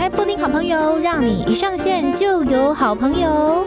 开布丁好朋友，让你一上线就有好朋友。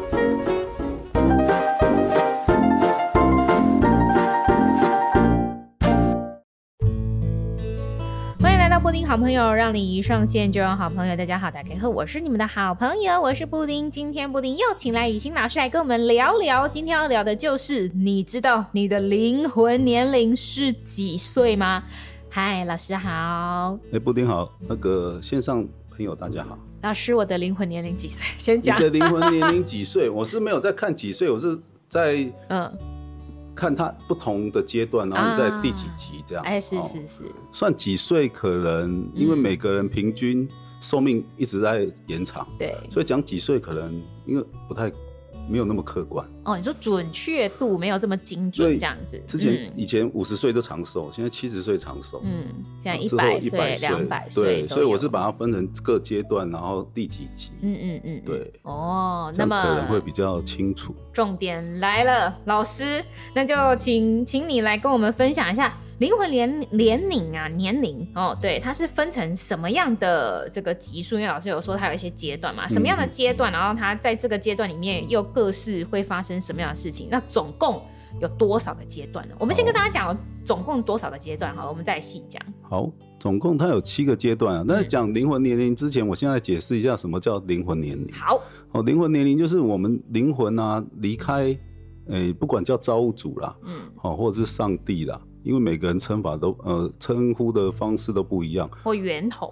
欢迎来到布丁好朋友，让你一上线就有好朋友。大家好，大家好，我是你们的好朋友，我是布丁。今天布丁又请来雨欣老师来跟我们聊聊，今天要聊的就是你知道你的灵魂年龄是几岁吗？嗨，老师好。 布丁好，那个线上朋友大家好。 老师，我的灵魂年龄几岁？先讲。 你的灵魂年龄几岁？我是没有在看几岁，我是在看它不同的阶段，然后你在第几集这样。 是， 算几岁可能因为每个人平均寿命一直在延长， 对， 所以讲几岁可能因为不太没有那么客观。 你说准确度没有这么精准这样子。 以前50岁就长寿，现在70岁长寿， 现在100岁、200岁， 对，所以我是把它分成各阶段，然后第几集。对。 那么可能会比较清楚。 重点来了，老师，那就请你来跟我们分享一下灵魂年龄对，它是分成什么样的这个级数？因为老师有说它有一些阶段嘛，什么样的阶段，然后它在这个阶段里面又各式会发生什么样的事情？那总共有多少个阶段呢？我们先跟大家讲总共多少个阶段，好，我们再细讲。 好，总共它有7个阶段啊。但是讲灵魂年龄之前，我现在解释一下什么叫灵魂年龄。 好， 灵魂年龄就是我们灵魂啊离开，不管叫造物主啦，或者是上帝啦。因为每个人称法都称呼的方式都不一样， 或源头，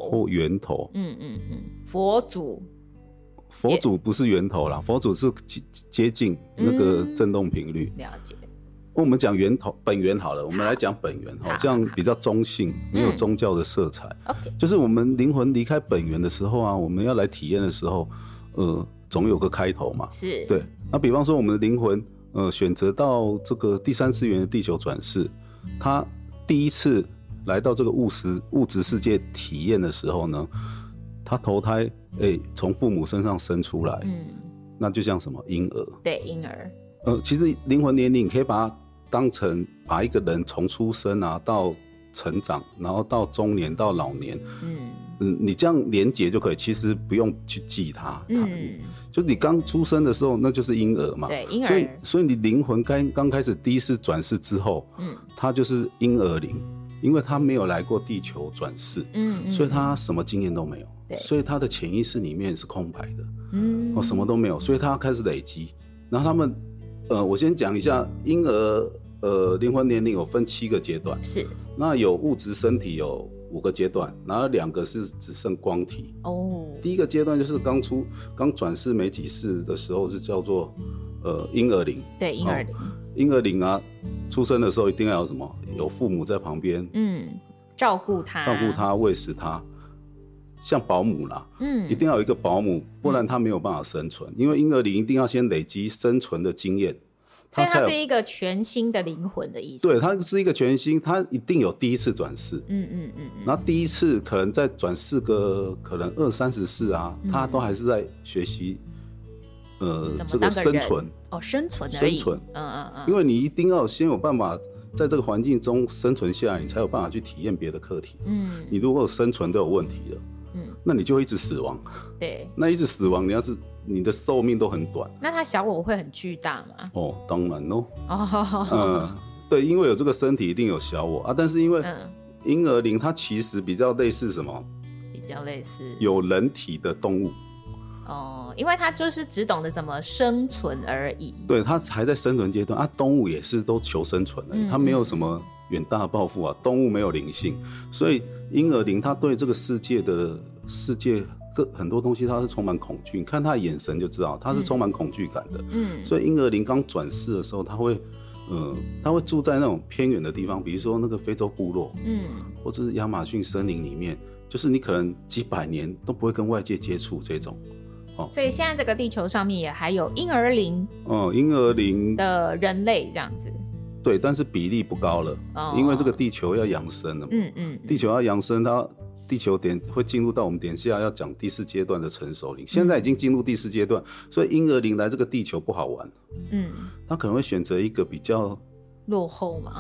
佛祖不是源头啦，佛祖是接近那个振动频率。 了解。 我们讲源头本源好了，我们来讲本源，这样比较中性，没有宗教的色彩。就是我们灵魂离开本源的时候啊，我们要来体验的时候，总有个开头嘛。 是。 对。那比方说我们的灵魂选择到这个第3次元的地球转世，他第一次来到这个物质世界体验的时候呢，他投胎从父母身上生出来，那就像什么婴儿。 对，婴儿。 其实灵魂年龄你可以把它当成把一个人从出生啊到成长，然后到中年到老年，你这样连结就可以，其实不用去记它。就你刚出生的时候那就是婴儿嘛。 对，婴儿。 所以你灵魂刚开始第一次转世之后，它就是婴儿灵，因为它没有来过地球转世，所以它什么经验都没有。 对， 所以它的潜意识里面是空白的，什么都没有，所以它开始累积。然后他们我先讲一下婴儿灵魂年龄有分7个阶段。 是。那有物质身体有5个阶段，然后2个是只剩光体。第一个阶段就是刚转世没几世的时候，是叫做婴儿灵。 对，婴儿灵。 婴儿灵啊，出生的时候一定要有什么？有父母在旁边， 照顾他， 喂食他，像保姆啦，一定要有一个保姆，不然他没有办法生存。因为婴儿灵一定要先累积生存的经验。 所以它是一个全新的灵魂的意思。 对，它是一个全新，它一定有第一次转世。然后第一次可能再转世个可能20-30世啊，它都还是在学习这个生存。 生存而已。 因为你一定要先有办法在这个环境中生存下来，你才有办法去体验别的课题。你如果生存都有问题了，那你就会一直死亡。 对。 那一直死亡，你的寿命都很短。 那他小我会很巨大吗？ 当然咯。对，因为有这个身体一定有小我啊。但是因为婴儿灵它其实比较类似什么？ 比较类似有人体的动物。 因为它就是只懂得怎么生存而已。对， 它还在生存阶段啊。动物也是都求生存而已，它没有什么远大的抱负啊。动物没有灵性，所以婴儿灵它对这个世界很多东西它是充满恐惧，你看他的眼神就知道他是充满恐惧感的。所以婴儿灵刚转世的时候，他会住在那种偏远的地方，比如说那个非洲部落，或者是亚马逊森林里面，就是你可能几百年都不会跟外界接触这种。 所以现在这个地球上面也还有婴儿灵， 婴儿灵的人类这样子。 对，但是比例不高了，因为这个地球要扬升了嘛。地球要扬升，它地球会进入到我们等一下要讲第4阶段的成熟灵，现在已经进入第4阶段，所以婴儿灵来这个地球不好玩。他可能会选择一个比较落后嘛，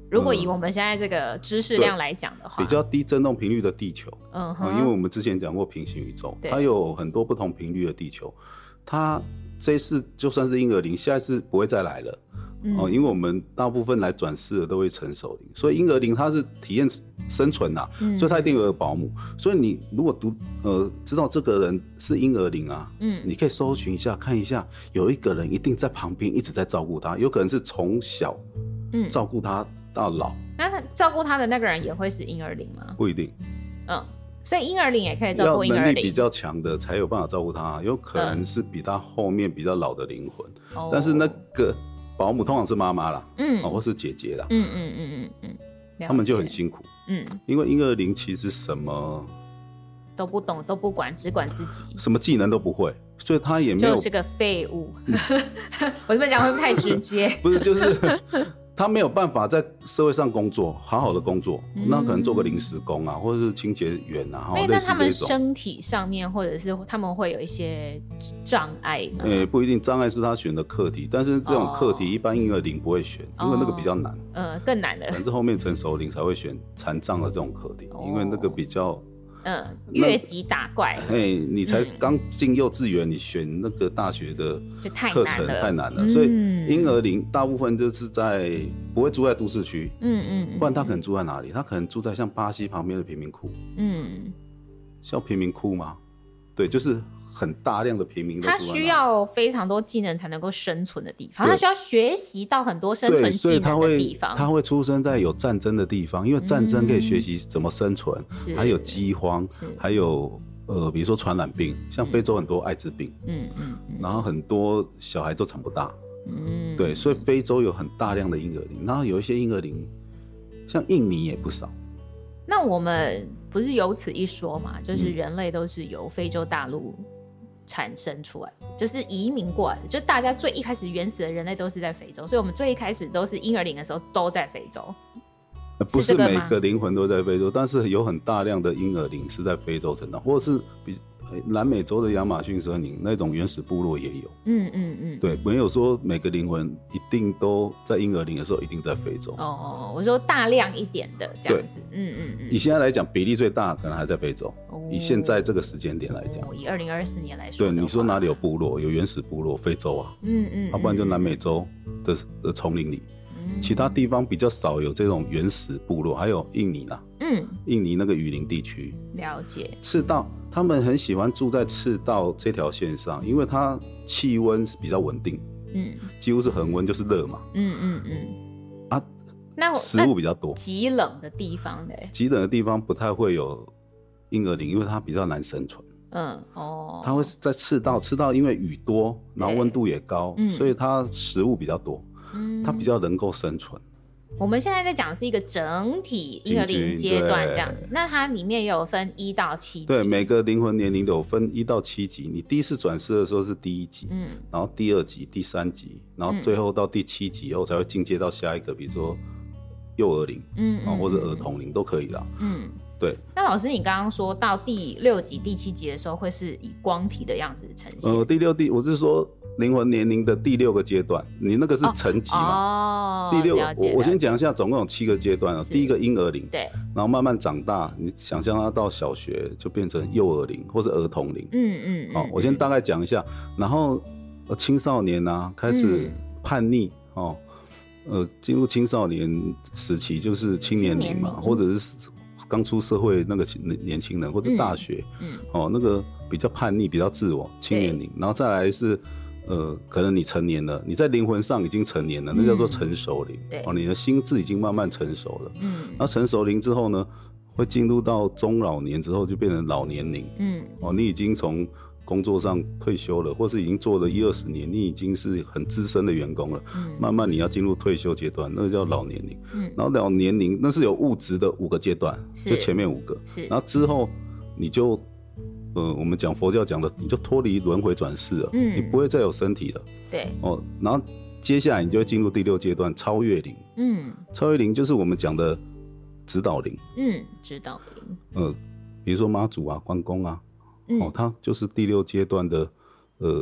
如果以我们现在这个知识量来讲的话， 比较低振动频率的地球，因为我们之前讲过平行宇宙，它有很多不同频率的地球，它这一次就算是婴儿龄，下一次不会再来了。因为我们大部分来转世的都会成熟龄，所以婴儿龄它是体验生存啊，所以它一定有个保姆。所以你如果知道这个人是婴儿龄啊，你可以搜寻一下看一下，有一个人一定在旁边一直在照顾他，有可能是从小照顾他到老。 那他照顾他的那个人也会是婴儿龄吗？ 不一定。 所以婴儿龄也可以照顾婴儿龄， 要能力比较强的才有办法照顾他，有可能是比他后面比较老的灵魂，但是那个保姆通常是妈妈啦，或是姐姐啦，他们就很辛苦，因为婴儿龄其实什么都不懂都不管，只管自己， 什么技能都不会，所以他也没有， 就是个废物。我这么讲会不会太直接？ 不是，就是他没有办法在社会上工作，好好的工作，那可能做个临时工啊，或者是清洁员啊。 那他们身体上面，或者是他们会有一些障碍吗？ 不一定，障碍是他选的课题，但是这种课题一般婴儿龄不会选，因为那个比较难。 更难的。可能是后面成熟龄才会选残障的这种课题，因为那个比较。 越级打怪， 你才刚进幼稚园，你选那个大学的课程太难了，所以婴儿龄大部分就是不会住在都市区，不然他可能住在哪里？他可能住在像巴西旁边的贫民窟，叫贫民窟吗？对，就是很大量的平民都住在那， 他需要非常多技能才能够生存的地方，他需要学习到很多生存技能的地方。 他会出生在有战争的地方，因为战争可以学习怎么生存，还有饥荒，还有比如说传染病，像非洲很多艾滋病，然后很多小孩都长不大，对，所以非洲有很大量的婴儿龄，然后有一些婴儿龄，像印尼也不少。 那我们不是有此一说嘛？就是人类都是由非洲大陆产生出来，就是移民过来的，就大家最一开始原始的人类都是在非洲，所以我们最一开始都是婴儿龄的时候都在非洲。 不是每个灵魂都在非洲，但是有很大量的婴儿龄是在非洲成长，或者是南美洲的亚马逊森林那种原始部落也有。对，没有说每个灵魂一定都在婴儿龄的时候一定在非洲。 我说大量一点的这样子。 以现在来讲，比例最大可能还在非洲。以现在这个时间点来讲， 以2024年来说， 对，你说哪里有部落？有原始部落，非洲啊。要不然就南美洲的丛林里。其他地方比较少有这种原始部落，还有印尼啦，印尼那个雨林地区。 了解。赤道，他们很喜欢住在赤道这条线上，因为它气温比较稳定，几乎是恒温，就是热嘛。那食物比较多。 极冷的地方呢？ 极冷的地方不太会有婴儿龄，因为它比较难生存。它会在赤道因为雨多，然后温度也高，所以它食物比较多。它比较能够生存。 我们现在在讲的是一个整体婴儿龄阶段这样子，那它里面也有分1到7级。 对，每个灵魂年龄都有分1到7级。你第一次转世的时候是第1级，然后第2级、第3级，然后最后到第7级以后才会进阶到下一个，比如说幼儿龄，或者儿童龄都可以啦。对。 那老师，你刚刚说到第6级、第7级的时候，会是以光体的样子呈现？ 我是说。灵魂年龄的第6个阶段，你那个是层级嘛？第6，我先讲一下，总共有7个阶段。第一个婴儿龄， 对， 然后慢慢长大，你想象他到小学就变成幼儿龄或是儿童龄。我先大概讲一下，然后青少年啊开始叛逆进入青少年时期就是青年龄嘛，或者是刚出社会那个年轻人或者大学，那个比较叛逆、比较自我，青年龄，然后再来是。可能你成年了，你在灵魂上已经成年了，那叫做成熟龄。你的心智已经慢慢成熟了。那成熟龄之后呢，会进入到中老年之后，就变成老年龄。你已经从工作上退休了，或是已经做了10-20年，你已经是很资深的员工了。慢慢你要进入退休阶段，那个叫老年龄。然后老年龄那是有物质的5个阶段，就前面5个。然后之后你就。我们讲佛教讲的，你就脱离轮回转世了，你不会再有身体了。 对。 然后接下来你就会进入第6阶段，超越龄。超越龄就是我们讲的指导龄。指导龄。比如说妈祖啊、关公啊，他就是第6阶段的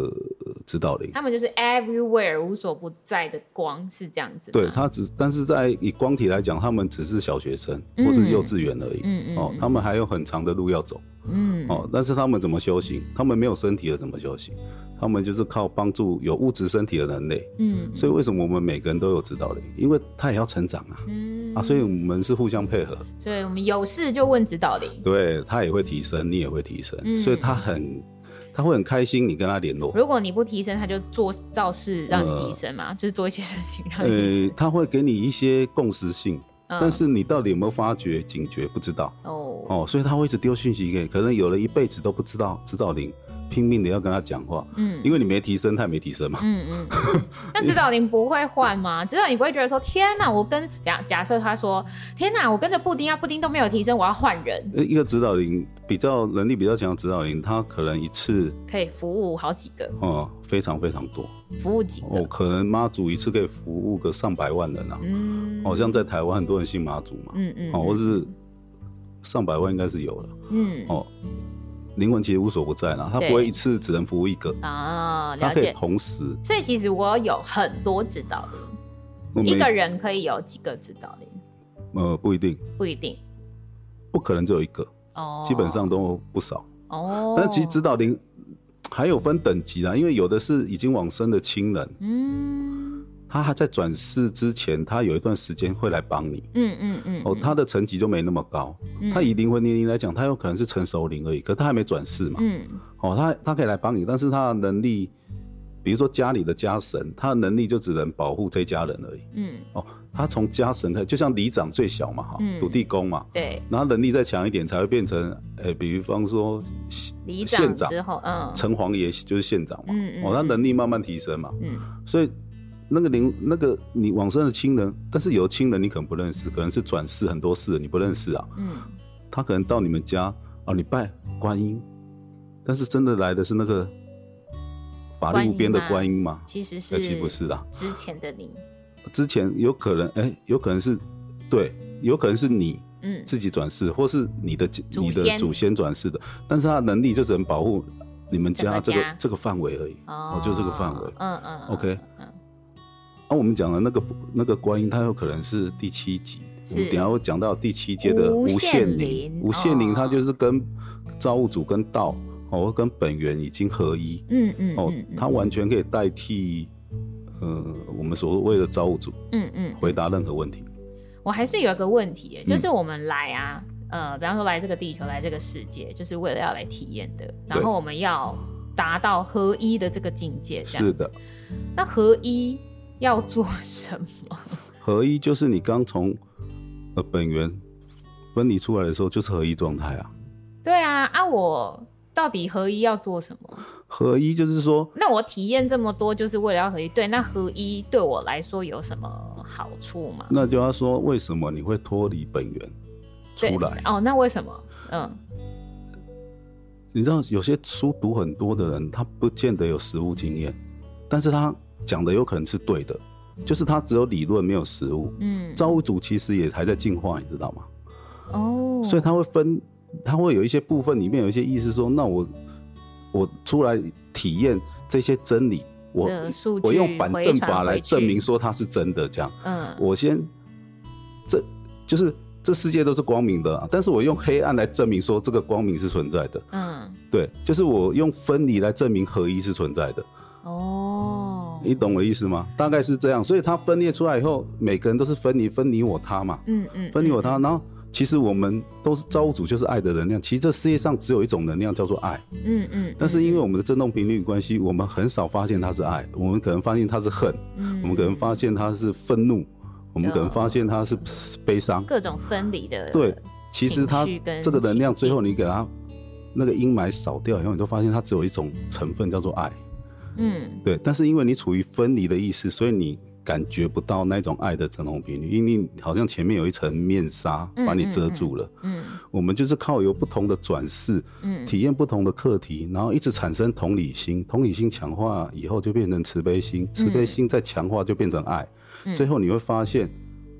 指导灵。 他们就是 everywhere 无所不在的光，是这样子吗？ 对，但是以光体来讲，他们只是小学生或是幼稚园而已。他们还有很长的路要走。但是他们怎么修行？他们没有身体了怎么修行？他们就是靠帮助有物质身体的人类。所以为什么我们每个人都有指导灵？因为他也要成长啊。所以我们是互相配合。 所以我们有事就问指导灵。 对，他也会提升，你也会提升。所以他会很开心你跟他联络。 如果你不提升，他就做造事让你提升嘛，就是做一些事情让你提升。 他会给你一些共识性。但是你到底有没有发觉警觉不知道。所以他会一直丢讯息给，可能有了一辈子都不知道指导灵拼命的要跟他讲话。因为你没提升，他也没提升嘛。 那指导灵不会换吗？指导灵不会觉得说天哪，我跟假设他说天哪，我跟着布丁啊，布丁都没有提升，我要换人。 一个指导灵能力比较强的指导灵，他可能一次可以服务好几个。 非常非常多。 服务几个？ 可能妈祖一次可以服务个上百万人啊。像在台湾很多人信妈祖嘛。或是上百万应该是有了。灵魂其实无所不在啦，他不会一次只能服务一个啊，了解。 他可以同时。 所以其实我有很多指导灵，一个人可以有几个指导灵？ 不一定，不可能只有一个。基本上都不少。但其实指导灵还有分等级啦，因为有的是已经往生的亲人。他还在转世之前，他有一段时间会来帮你。他的层级就没那么高。他以灵魂年龄来讲，他有可能是成熟灵而已，可是他还没转世嘛。他可以来帮你，但是他的能力，比如说家里的家神，他的能力就只能保护这一家人而已。他从家神开始，就像里长最小嘛，土地公嘛。 对。 然后能力再强一点，才会变成，比方说里长之后， 城隍爷就是县长嘛。他能力慢慢提升嘛。所以。那个你往生的亲人，但是有的亲人你可能不认识，可能是转世很多世了你不认识啊。他可能到你们家你拜观音，但是真的来的是那个法力无边的观音吗？ 其实不是啦， 之前的你， 之前有可能是对，有可能是你自己转世，或是你的祖先转世的，但是他的能力就只能保护你们家这个范围而已。就这个范围。OK。我们讲的那个观音，它有可能是第7级。我们等一下会讲到第7阶的无限灵。无限灵它就是跟造物主跟道跟本源已经合一。它完全可以代替我们所谓的造物主。回答任何问题。 我还是有一个问题，就是我们来比方说来这个地球，来这个世界，就是为了要来体验的。然后我们要达到合一的这个境界，这样子。是的。那合一要做什么？ 合一就是你刚从本源分离出来的时候，就是合一状态啊。 对啊，我到底合一要做什么？ 合一就是说， 那我体验这么多，就是为了要合一。对，那合一对我来说有什么好处吗？ 那就要说为什么你会脱离本源出来？ 那为什么？ 你知道有些书读很多的人，他不见得有实务经验，但是他讲的有可能是对的，就是他只有理论没有实务。造物主其实也还在进化，你知道吗？所以他会有一些部分里面有一些意思说，那我出来体验这些真理，我用反证法来证明说它是真的，这样。我先就是这世界都是光明的，但是我用黑暗来证明说这个光明是存在的。对，就是我用分离来证明合一是存在的。你懂我的意思吗？大概是这样。所以它分裂出来以后，每个人都是分离我他嘛。分离我他，然后其实我们都是造物主，就是爱的能量。其实这世界上只有一种能量叫做爱。但是因为我们的振动频率关系，我们很少发现它是爱，我们可能发现它是恨，我们可能发现它是愤怒，我们可能发现它是悲伤， 各种分离的。 对，其实它这个能量最后你给它那个阴霾扫掉以后，你就发现它只有一种成分叫做爱。对，但是因为你处于分离的意识，所以你感觉不到那种爱的振动频率，因为你好像前面有一层面纱把你遮住了。我们就是靠有不同的转世，体验不同的课题，然后一直产生同理心，同理心强化以后就变成慈悲心，慈悲心再强化就变成爱。最后你会发现，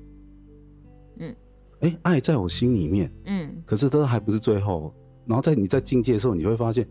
爱在我心里面，可是这还不是最后。然后你在境界的时候，你会发现，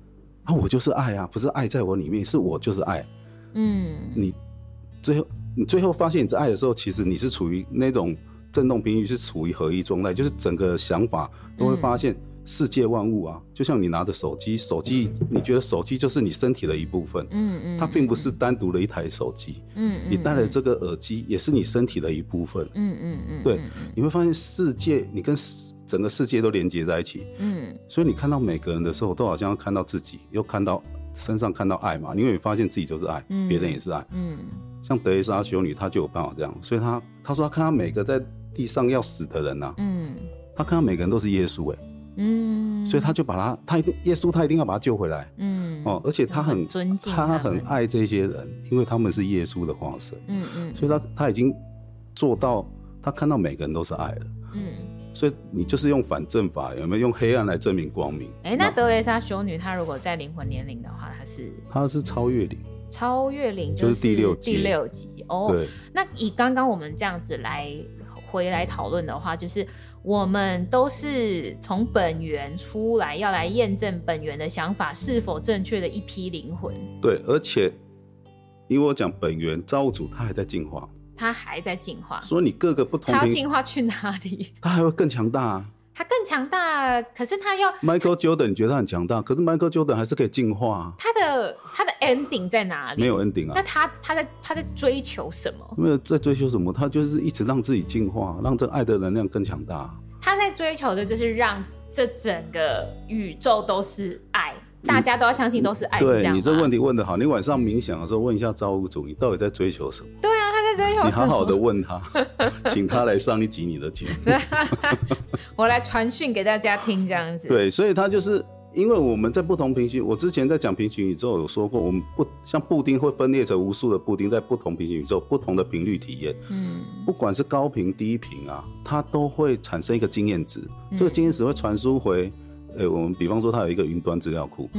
啊，我就是爱啊，不是爱在我里面，是我就是爱。你最后发现你在爱的时候，其实你是处于那种振动频率，是处于合一状态，就是整个想法都会发现世界万物啊，就像你拿着手机，你觉得手机就是你身体的一部分，它并不是单独的一台手机，你戴了这个耳机也是你身体的一部分，对，你会发现世界，你跟整个世界都连接在一起，所以你看到每个人的时候，都好像看到自己，又看到身上看到爱嘛，你会发现自己就是爱，别人也是爱，像德蕾莎修女，她就有办法这样，所以她说她看到每个在地上要死的人啊，她看到每个人都是耶稣，所以他就把他耶稣他一定要把他救回来，而且他很尊敬他很爱这些人，因为他们是耶稣的化身，所以他已经做到，他看到每个人都是爱了，所以你就是用反证法，有没有用黑暗来证明光明？ 那德蕾莎修女她如果在灵魂年龄的话，她是超越灵， 超越灵就是第六级哦。对，那以刚刚我们这样子回来讨论的话，就是我们都是从本源出来，要来验证本源的想法是否正确的一批灵魂。对， 而且因为我讲本源造物主他还在进化， 所以你各个不同， 他要进化去哪里？ 他还会更强大啊。 他更强大，可是他要 Michael Jordan 你觉得他很强大，可是 Michael Jordan 还是可以进化啊。 他的 ending 在哪里？ 没有 ending 啊。 那他在追求什么？ 没有在追求什么，他就是一直让自己进化，让这爱的能量更强大。 他在追求的就是让这整个宇宙都是爱，大家都要相信都是爱，是这样吗？ 对，你这问题问得好，你晚上冥想的时候问一下造物主，你到底在追求什么？ 对啊，他在追求什么？ 你好好的问他，请他来上一集你的节目。 我来传讯给大家听，这样子。 对，所以他就是因为我们在不同平行，我之前在讲平行宇宙有说过，我们像布丁会分裂成无数的布丁，在不同平行宇宙不同的频率体验，不管是高频低频啊，它都会产生一个经验值，这个经验值会传输回，我们比方说它有一个云端资料库，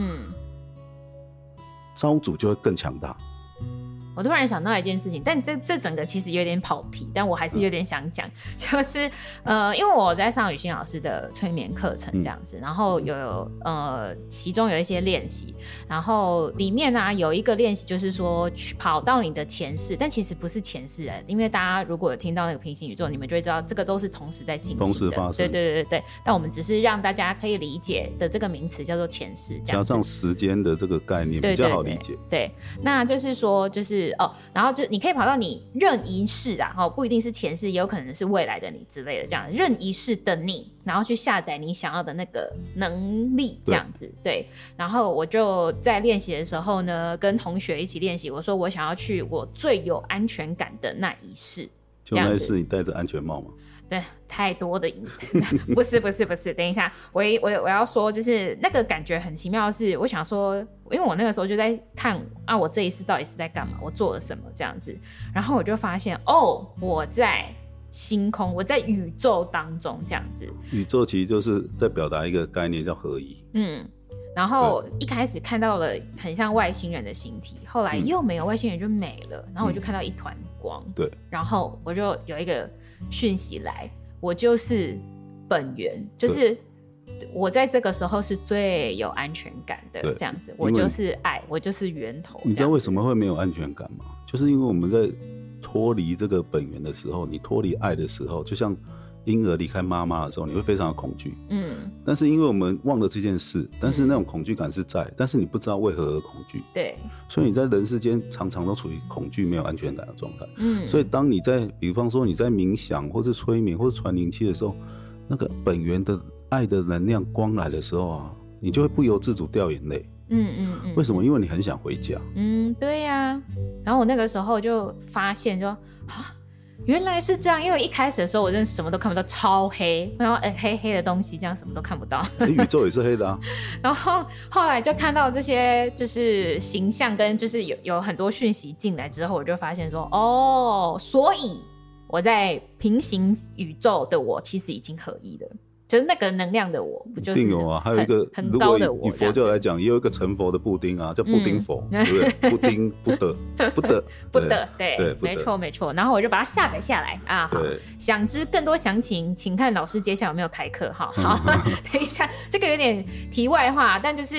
造物主就会更强大。 我突然想到一件事情，但这整个其实有点跑题，但我还是有点想讲，就是因为我在上雨欣老师的催眠课程这样子，然后其中有一些练习，然后里面呢有一个练习就是说跑到你的前世，但其实不是前世人，因为大家如果有听到那个平行宇宙，你们就会知道这个都是同时在进行的， 同时发生， 对，但我们只是让大家可以理解的这个名词叫做前世，加上时间的这个概念比较好理解。 对，那就是说就是然后就你可以跑到你任一世啊，不一定是前世，也有可能是未来的你之类的，这样任一世的你，然后去下载你想要的那个能力，这样子。对，然后我就在练习的时候呢，跟同学一起练习，我说我想要去我最有安全感的那一世， 就那一世你戴着安全帽吗？ 对，太多的不是，等一下，我要说，就是那个感觉很奇妙的是，我想说，因为我那个时候就在看啊，我这一世到底是在干嘛，我做了什么这样子，然后我就发现，我在星空，我在宇宙当中这样子。 宇宙其实就是在表达一个概念叫合一。 然后一开始看到了很像外星人的形体，后来又没有外星人就没了，然后我就看到一团光，对，然后我就有一个讯息来，我就是本源，就是我在这个时候是最有安全感的，这样子，我就是爱，我就是源头。 你知道为什么会没有安全感吗？就是因为我们在脱离这个本源的时候，你脱离爱的时候，就像婴儿离开妈妈的时候，你会非常的恐惧。但是因为我们忘了这件事，但是那种恐惧感是在，但是你不知道为何而恐惧。对，所以你在人世间常常都处于恐惧、没有安全感的状态。所以当你在，比方说你在冥想，或是催眠，或是传灵气的时候，那个本源的爱的能量光来的时候啊，你就会不由自主掉眼泪。为什么？因为你很想回家。 对呀。然后我那个时候就发现说原来是这样，因为一开始的时候我真的什么都看不到，超黑，然后黑黑的东西，这样什么都看不到。 宇宙也是黑的啊。 然后后来就看到这些就是形象跟就是有很多讯息进来之后，我就发现说所以我在平行宇宙的我其实已经合一了。就是那个能量的我，不就是一定有啊？还有一个很高的我， 以佛教来讲，也有一个成佛的布丁啊，叫布丁佛，对不对？布丁不得， 对，没错。然后我就把它下载下来啊。好，想知更多详情，请看老师接下来有没有开课哈。好，等一下，这个有点题外话，但就是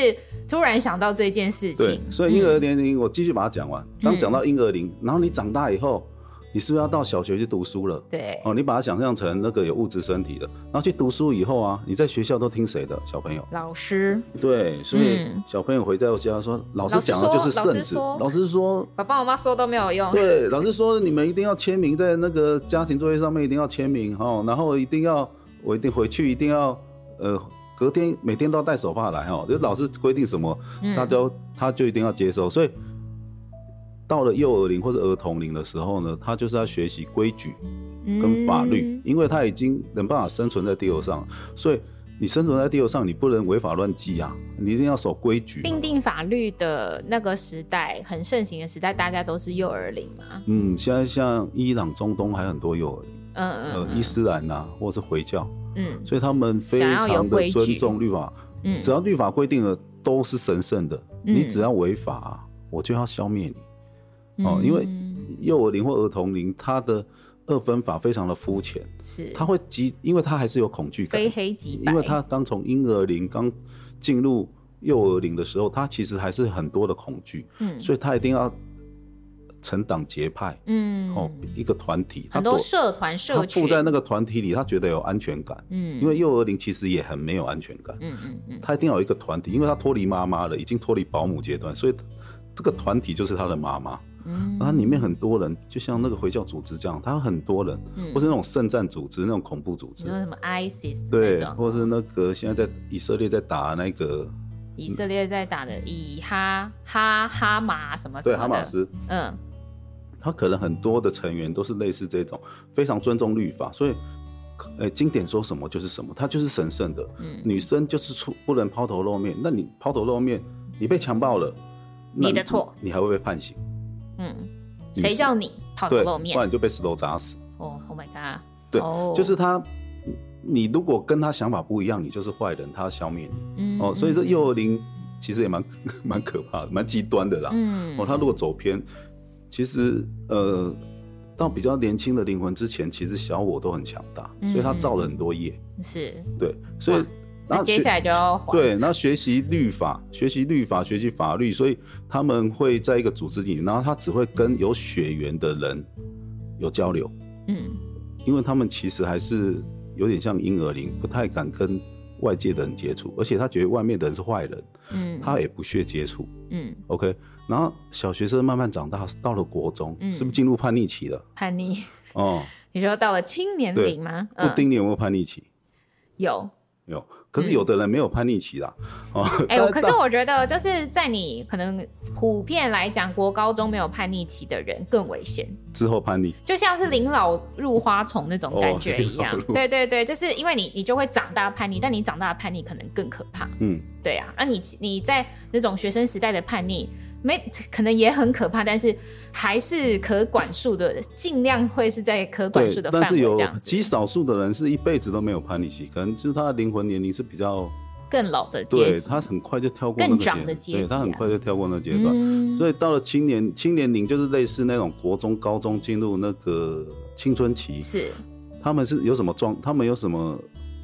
突然想到这件事情。 对，所以婴儿年龄我继续把它讲完。刚讲到婴儿龄，然后你长大以后，你是不是要到小学去读书了？ 对， 你把它想象成那个有物质身体的，然后去读书以后啊，你在学校都听谁的？小朋友， 老师。 对，所以小朋友回到家说，老师讲的就是圣旨。老师说， 爸爸妈妈说都没有用。 对，老师说你们一定要签名在那个家庭作业上面，一定要签名然后我一定回去一定要隔天每天都要带手帕来就老师规定什么，他就一定要接受，所以。到了幼儿龄或者儿童龄的时候呢，他就是要学习规矩跟法律，因为他已经没办法生存在地球上，所以你生存在地球上，你不能违法乱纪啊，你一定要守规矩。定法律的那个时代，很盛行的时代，大家都是幼儿龄嘛。 现在像伊朗、中东还很多幼儿龄，伊斯兰啊，或是回教，所以他们非常的尊重律法，只要律法规定了都是神圣的，你只要违法我就要消灭你。因为幼儿龄或儿童龄，它的二分法非常的肤浅，是它会因为它还是有恐惧感， 非黑即白。 因为它刚从婴儿龄刚进入幼儿龄的时候，它其实还是很多的恐惧，所以它一定要成党结派，一个团体， 很多社团社群， 他附在那个团体里，他觉得有安全感，因为幼儿龄其实也很没有安全感，他一定要有一个团体，因为他脱离妈妈了，已经脱离保姆阶段，所以这个团体就是他的妈妈。它里面很多人，就像那个回教组织这样，它有很多人，或是那种圣战组织、那种恐怖组织， 什么 ISIS 对，或是那个现在在以色列在打那个以色列在打的哈马什么什么的， 对，哈马斯，他可能很多的成员都是类似这种非常尊重律法，所以经典说什么就是什么，它就是神圣的。女生就是不能抛头露面，那你抛头露面，你被强暴了， 你的错， 你还会被判刑。 谁叫你抛头露面？ 不然你就被石头砸死。 Oh my god！ 对，就是你如果跟他想法不一样，你就是坏人，他要消灭你。所以这幼儿龄其实也蛮可怕的，蛮极端的啦。他如果走偏，其实到比较年轻的灵魂之前，其实小我都很强大，所以他造了很多业。 是， 对，所以。 那接下来就要对，那学习律法，学习法律，所以他们会在一个组织里，然后他只会跟有血缘的人有交流，因为他们其实还是有点像婴儿龄，不太敢跟外界的人接触，而且他觉得外面的人是坏人，他也不屑接触，OK， 然后小学生慢慢长大，到了国中，是不是进入叛逆期了？ 叛逆你说到了青年龄吗？ 布丁，你有没有叛逆期？ 有， 可是有的人没有叛逆期啦。 可是我觉得就是在你可能普遍来讲，国高中没有叛逆期的人更危险， 之后叛逆， 就像是临老入花丛那种感觉一样。对对对，就是因为你就会长大叛逆，但你长大的叛逆可能更可怕。对啊，那你在那种学生时代的叛逆。可能也很可怕，但是还是可管束的，尽量会是在可管束的范围这样子。但是有极少数的人是一辈子都没有叛逆期，可能就是他的灵魂年龄是比较更老的阶级， 对，他很快就跳过那个更长的阶级， 对，他很快就跳过那个阶段。所以到了青年龄，就是类似那种国中、高中进入那个青春期， 是他们是有什么他们有什么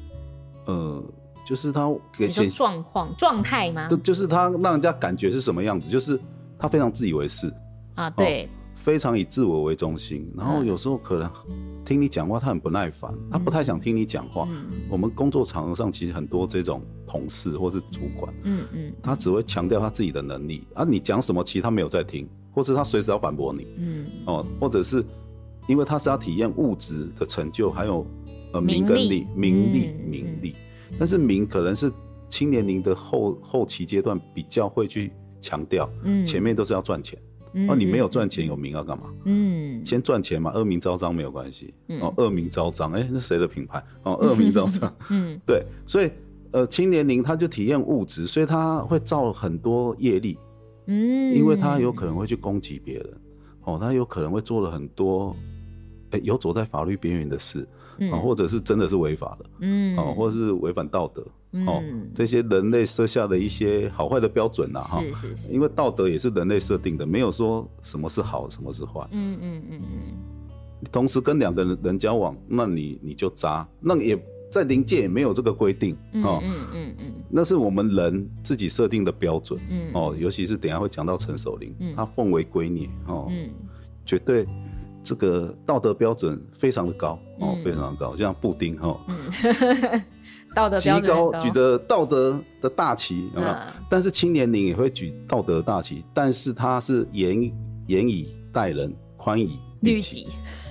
就是他给状况状态吗？ 就是他让人家感觉是什么样子，就是他非常自以为是啊，对， 非常以自我为中心，然后有时候可能听你讲话他很不耐烦，他不太想听你讲话。我们工作场合上其实很多这种同事或是主管，他只会强调他自己的能力啊，你讲什么其实他没有在听，或是他随时要反驳你，或者是因为他是要体验物质的成就，还有名跟利，名利。但是名可能是青年龄的后期阶段比较会去强调，前面都是要赚钱，你没有赚钱有名要干嘛？先赚钱嘛，恶名昭彰没有关系，恶名昭彰，那谁的品牌？恶名昭彰，对，所以青年龄他就体验物质，所以他会造很多业力，因为他有可能会去攻击别人，他有可能会做了很多游走在法律边缘的事。或者是真的是违法的，或者是违反道德，这些人类设下的一些好坏的标准啊，是，因为道德也是人类设定的，没有说什么是好，什么是坏，你同时跟两个人交往，那你就渣，那也在灵界也没有这个规定哦。那是我们人自己设定的标准哦，尤其是等一下会讲到成熟灵，它奉为圭臬哦，绝对这个道德标准非常的高哦，非常的高，像布丁哦。 道德标准极高，举着道德的大旗，有没有？但是青年灵也会举道德的大旗，但是他是严以待人，宽以律己，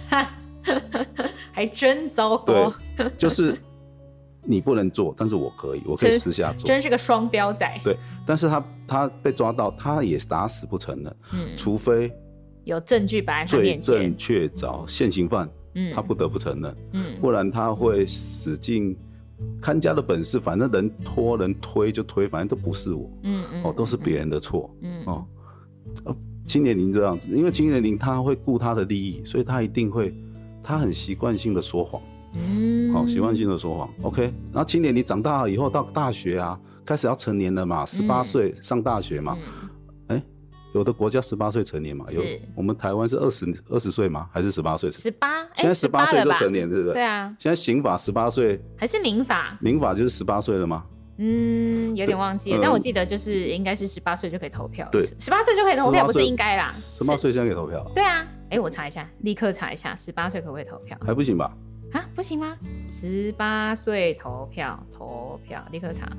还真糟糕。 对，就是你不能做，但是我可以私下做， 真是个双标仔。 对，但是他被抓到，他也打死不承认，除非有证据摆在他面前， 罪证确凿，现行犯，他不得不承认，不然他会使尽看家的本事，反正人拖人推就推，反正都不是我，都是别人的错，青年灵这样子，因为青年灵他会顾他的利益，所以他一定会，他很习惯性的说谎，习惯性的说谎 ，OK。然后青年灵长大了以后到大学啊，开始要成年了嘛，18岁上大学嘛，有的国家18岁成年嘛，我们台湾是20岁吗？还是18岁？ 现在18岁就成年，对不对？ 对啊。 现在刑法18岁还是民法？ 民法就是18岁了吗？ 有点忘记了，但我记得就是应该是18岁就可以投票。对，18岁就可以投票，不是应该啦 ？18岁现在可以投票？ 对啊，我查一下，立刻查一下，18岁可不可以投票？ 还不行吧？ 啊，不行吗？18岁投票，立刻查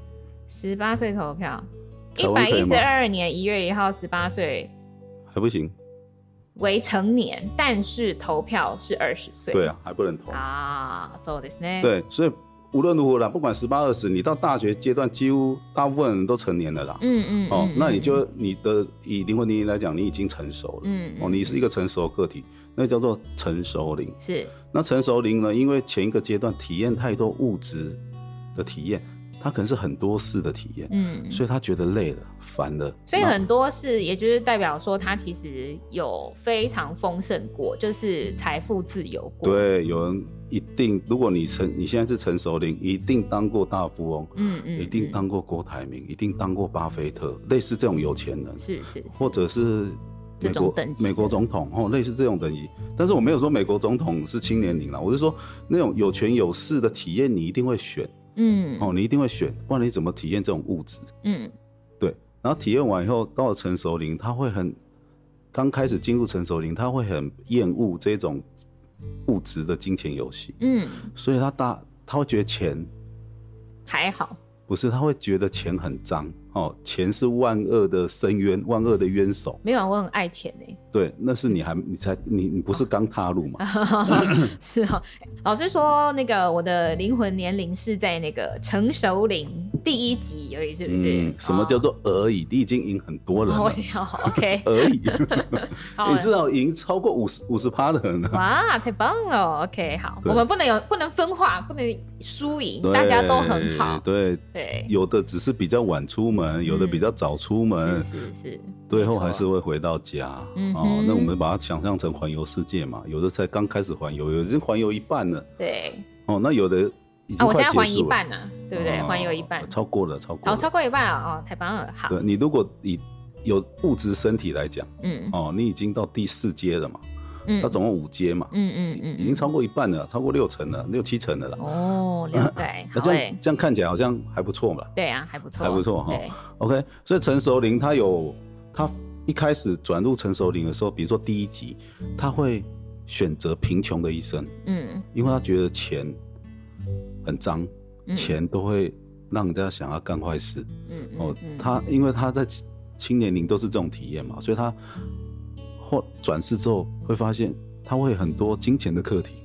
，18岁投票。112年1月1号，18岁还不行， 为成年，但是投票是20岁。 对啊，还不能投啊，そうですね。 对，所以无论如何啦，不管18、20，你到大学阶段，几乎大部分人都成年了啦。那你以灵魂年龄来讲，你已经成熟了。你是一个成熟的个体，那叫做成熟灵。 是。 那成熟灵呢？因为前一个阶段体验太多物质的体验。他可能是很多事的体验，所以他觉得累了、烦了。 所以很多事，也就是代表说，他其实有非常丰盛过，就是财富自由过。 对，有人一定，如果你现在是成熟龄，一定当过大富翁，一定当过郭台铭，一定当过巴菲特，类似这种有钱人， 是， 或者是美国总统类似这种等级。但是我没有说美国总统是青年龄啦，我是说那种有权有势的体验，你一定会选。你一定会选，不然你怎么体验这种物质？对。然后体验完以后，到了成熟龄，他会刚开始进入成熟龄，他会很厌恶这种物质的金钱游戏。所以他会觉得钱还好， 不是，他会觉得钱很脏钱是万恶的深渊，万恶的冤手。 没有，我很爱钱对，那是你不是刚踏入嘛？ 是老师说那个我的灵魂年龄是在那个成熟龄第1集而已，是不是？ 什么叫做而已？你已经赢很多人了。 OK 而已。你至少赢超过50%的人了。 哇，太棒了 ！OK， 好，我们不能分化，不能输赢，大家都很好。 对，有的只是比较晚出门，有的比较早出门， 是， 最后还是会回到家。那我们把它想象成环游世界嘛，有的才刚开始环游，有的已经环游一半了。 对。 那有的已经快结束了。 我现在环一半了，对不对？环游一半， 超过了。超过一半了太棒了。好。 对，你如果有物质身体来讲，你已经到第4阶了嘛。它总共5阶嘛，已经超过一半了，超过60%了，6、7成了啦。 了解。 这样看起来好像还不错嘛。 对啊，还不错， 还不错哈。OK， 所以成熟龄他一开始转入成熟龄的时候，比如说第1集，他会选择贫穷的一生，因为他觉得钱很脏，钱都会让人家想要干坏事，因为他在青年龄都是这种体验嘛，所以他或转世之后会发现他会很多金钱的课题，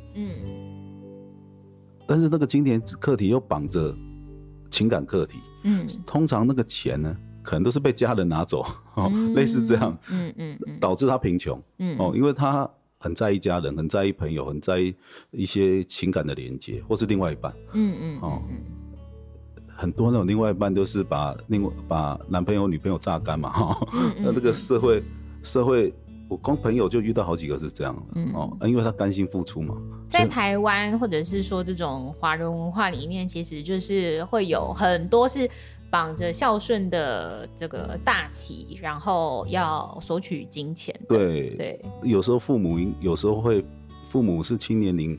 但是那个金钱课题又绑着情感课题，通常那个钱呢可能都是被家人拿走，类似这样，导致他贫穷，因为他很在意家人，很在意朋友，很在意一些情感的连接，或是另外一半，很多那种另外一半都是把男朋友女朋友榨干嘛，那这个社会我光朋友就遇到好几个是这样的，因为他甘心付出嘛。 在台湾或者是说这种华人文化里面，其实就是会有很多是绑着孝顺的这个大旗，然后要索取金钱的。 对，有时候父母是青年龄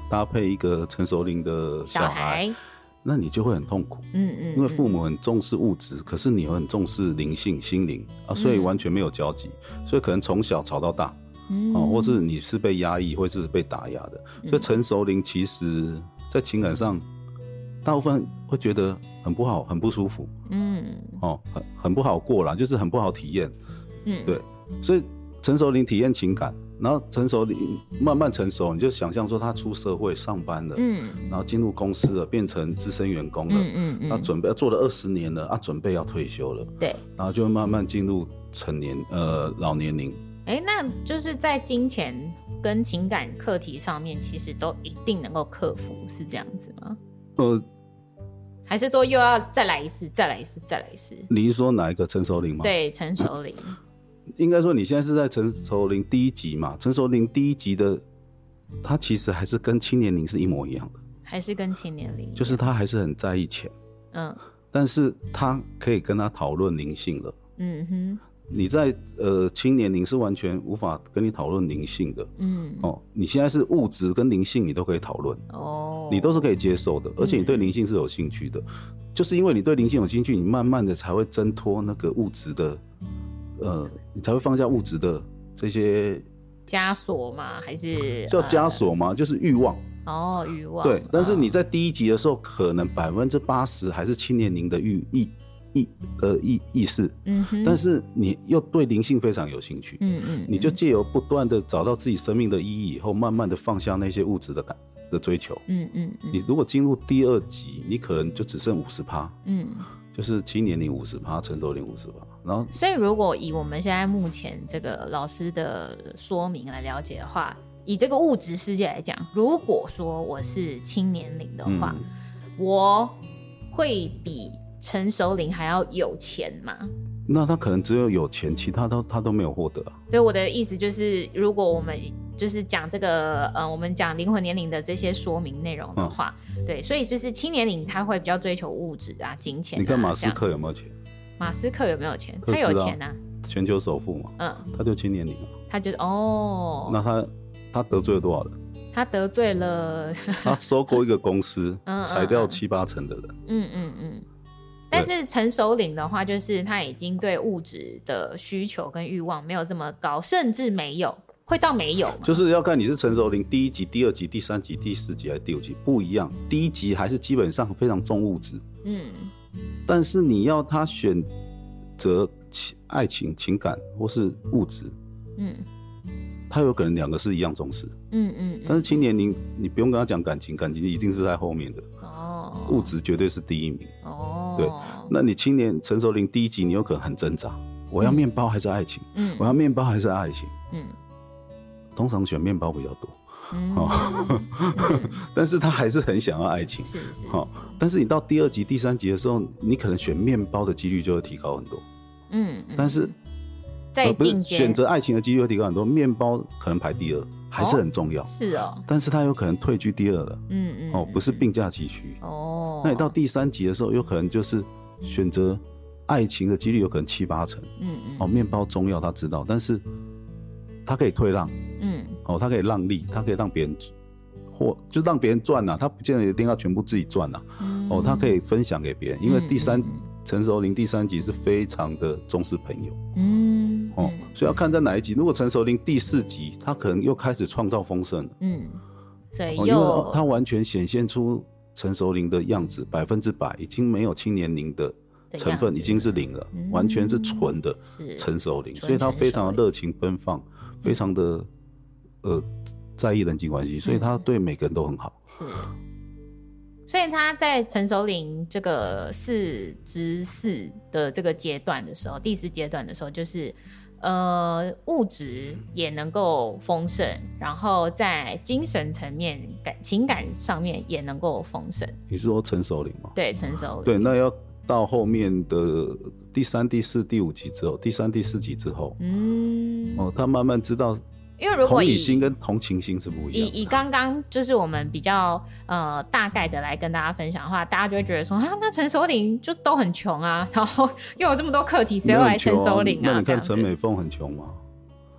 搭配一个成熟龄的小孩，那你就会很痛苦。因为父母很重视物质，可是你又很重视灵性、心灵啊，所以完全没有交集，所以可能从小吵到大，或是你是被压抑，或是被打压的。所以成熟龄其实在情感上，大部分会觉得很不好，很不舒服，很不好过啦，就是很不好体验，对，所以成熟龄体验情感，然后成熟龄慢慢成熟，你就想象说他出社会上班了，然后进入公司了，变成资深员工了，他准备做了20年了，准备要退休了， 对， 然后就慢慢进入老年龄。 那就是在金钱跟情感课题上面，其实都一定能够克服，是这样子吗？还是说又要再来一次？你是说哪一个成熟龄吗？ 对，成熟龄。 应该说你现在是在成熟龄第1集嘛？成熟龄第1集的，它其实还是跟青年龄是一模一样的， 还是跟青年龄， 就是他还是很在意钱，但是他可以跟他讨论灵性了。你在青年龄是完全无法跟你讨论灵性的，你现在是物质跟灵性你都可以讨论，你都是可以接受的，而且你对灵性是有兴趣的，就是因为你对灵性有兴趣，你慢慢的才会挣脱那个物质的，你才会放下物质的这些枷锁吗？还是叫枷锁吗？就是欲望。 欲望。 对，但是你在第1集的时候，可能80%还是青年龄的意识，但是你又对灵性非常有兴趣，你就借由不断的找到自己生命的意义以后，慢慢的放下那些物质的追求，你如果进入第2集，你可能就只剩50%，就是青年龄50%，成熟龄50%，然后所以如果以我们现在目前这个老师的说明来了解的话，以这个物质世界来讲，如果说我是青年龄的话，我会比成熟龄还要有钱吗？ 那他可能只有钱，其他他都没有获得啊。 对，我的意思就是，如果我们就是讲这个我们讲灵魂年龄的这些说明内容的话，对，所以就是青年龄他会比较追求物质啊、金钱啊。 你看马斯克有没有钱？ 马斯克有没有钱？他有钱啊， 全球首富嘛。他就青年龄啊。 他就那他得罪了多少人？ 他得罪了他收购一个公司，裁掉7-8成的人。 但是成熟龄的话，就是他已经对物质的需求跟欲望没有这么高，甚至没有，会到没有吗？ 就是要看你是成熟龄第1集、第2集、第3集、第4集还是第5集不一样。第1集还是基本上非常重物质，但是你要他选择爱情、情感或是物质，他有可能2个是一样重视，但是青年龄你不用跟他讲感情，感情一定是在后面的，物质绝对是第1名。对，那你青年成熟龄第1集，你有可能很挣扎，我要面包还是爱情？我要面包还是爱情？通常选面包比较多，但是他还是很想要爱情，是。但是你到第2集、第3集的时候，你可能选面包的几率就会提高很多，但是在进阶选择爱情的几率会提高很多，面包可能排第2，还是很重要， 是哦， 但是他有可能退居第2了，不是并驾齐驱，那你到第3集的时候，有可能就是选择爱情的几率有可能7-8成，面包重要他知道，但是他可以退让，他可以让利，他可以让别人就让别人赚啊，他不见得一定要全部自己赚啊，他可以分享给别人，因为成熟龄第3集是非常的重视朋友，所以要看在哪一集。如果成熟龄第4集，他可能又开始创造丰盛了， 所以因为他完全显现出成熟龄的样子，100%已经没有青年龄的成分，已经是0了，完全是纯的成熟龄，所以他非常的热情奔放，非常的在意人际关系，所以他对每个人都很好。 是，所以他在成熟龄这个4之4的这个阶段的时候，第4阶段的时候，就是物质也能够丰盛，然后在精神层面、情感上面也能够丰盛。 你是说成熟龄吗？ 对，成熟龄。 对，那要到后面的第3、第4、第5集之后，第3、第4集之后，他慢慢知道。 因为如果同理心跟同情心是不一样的。 以刚刚就是我们比较大概的来跟大家分享的话，大家就会觉得说那成熟龄就都很穷啊，然后又有这么多课题，谁会来成熟龄啊？ 那你看陈美凤很穷吗？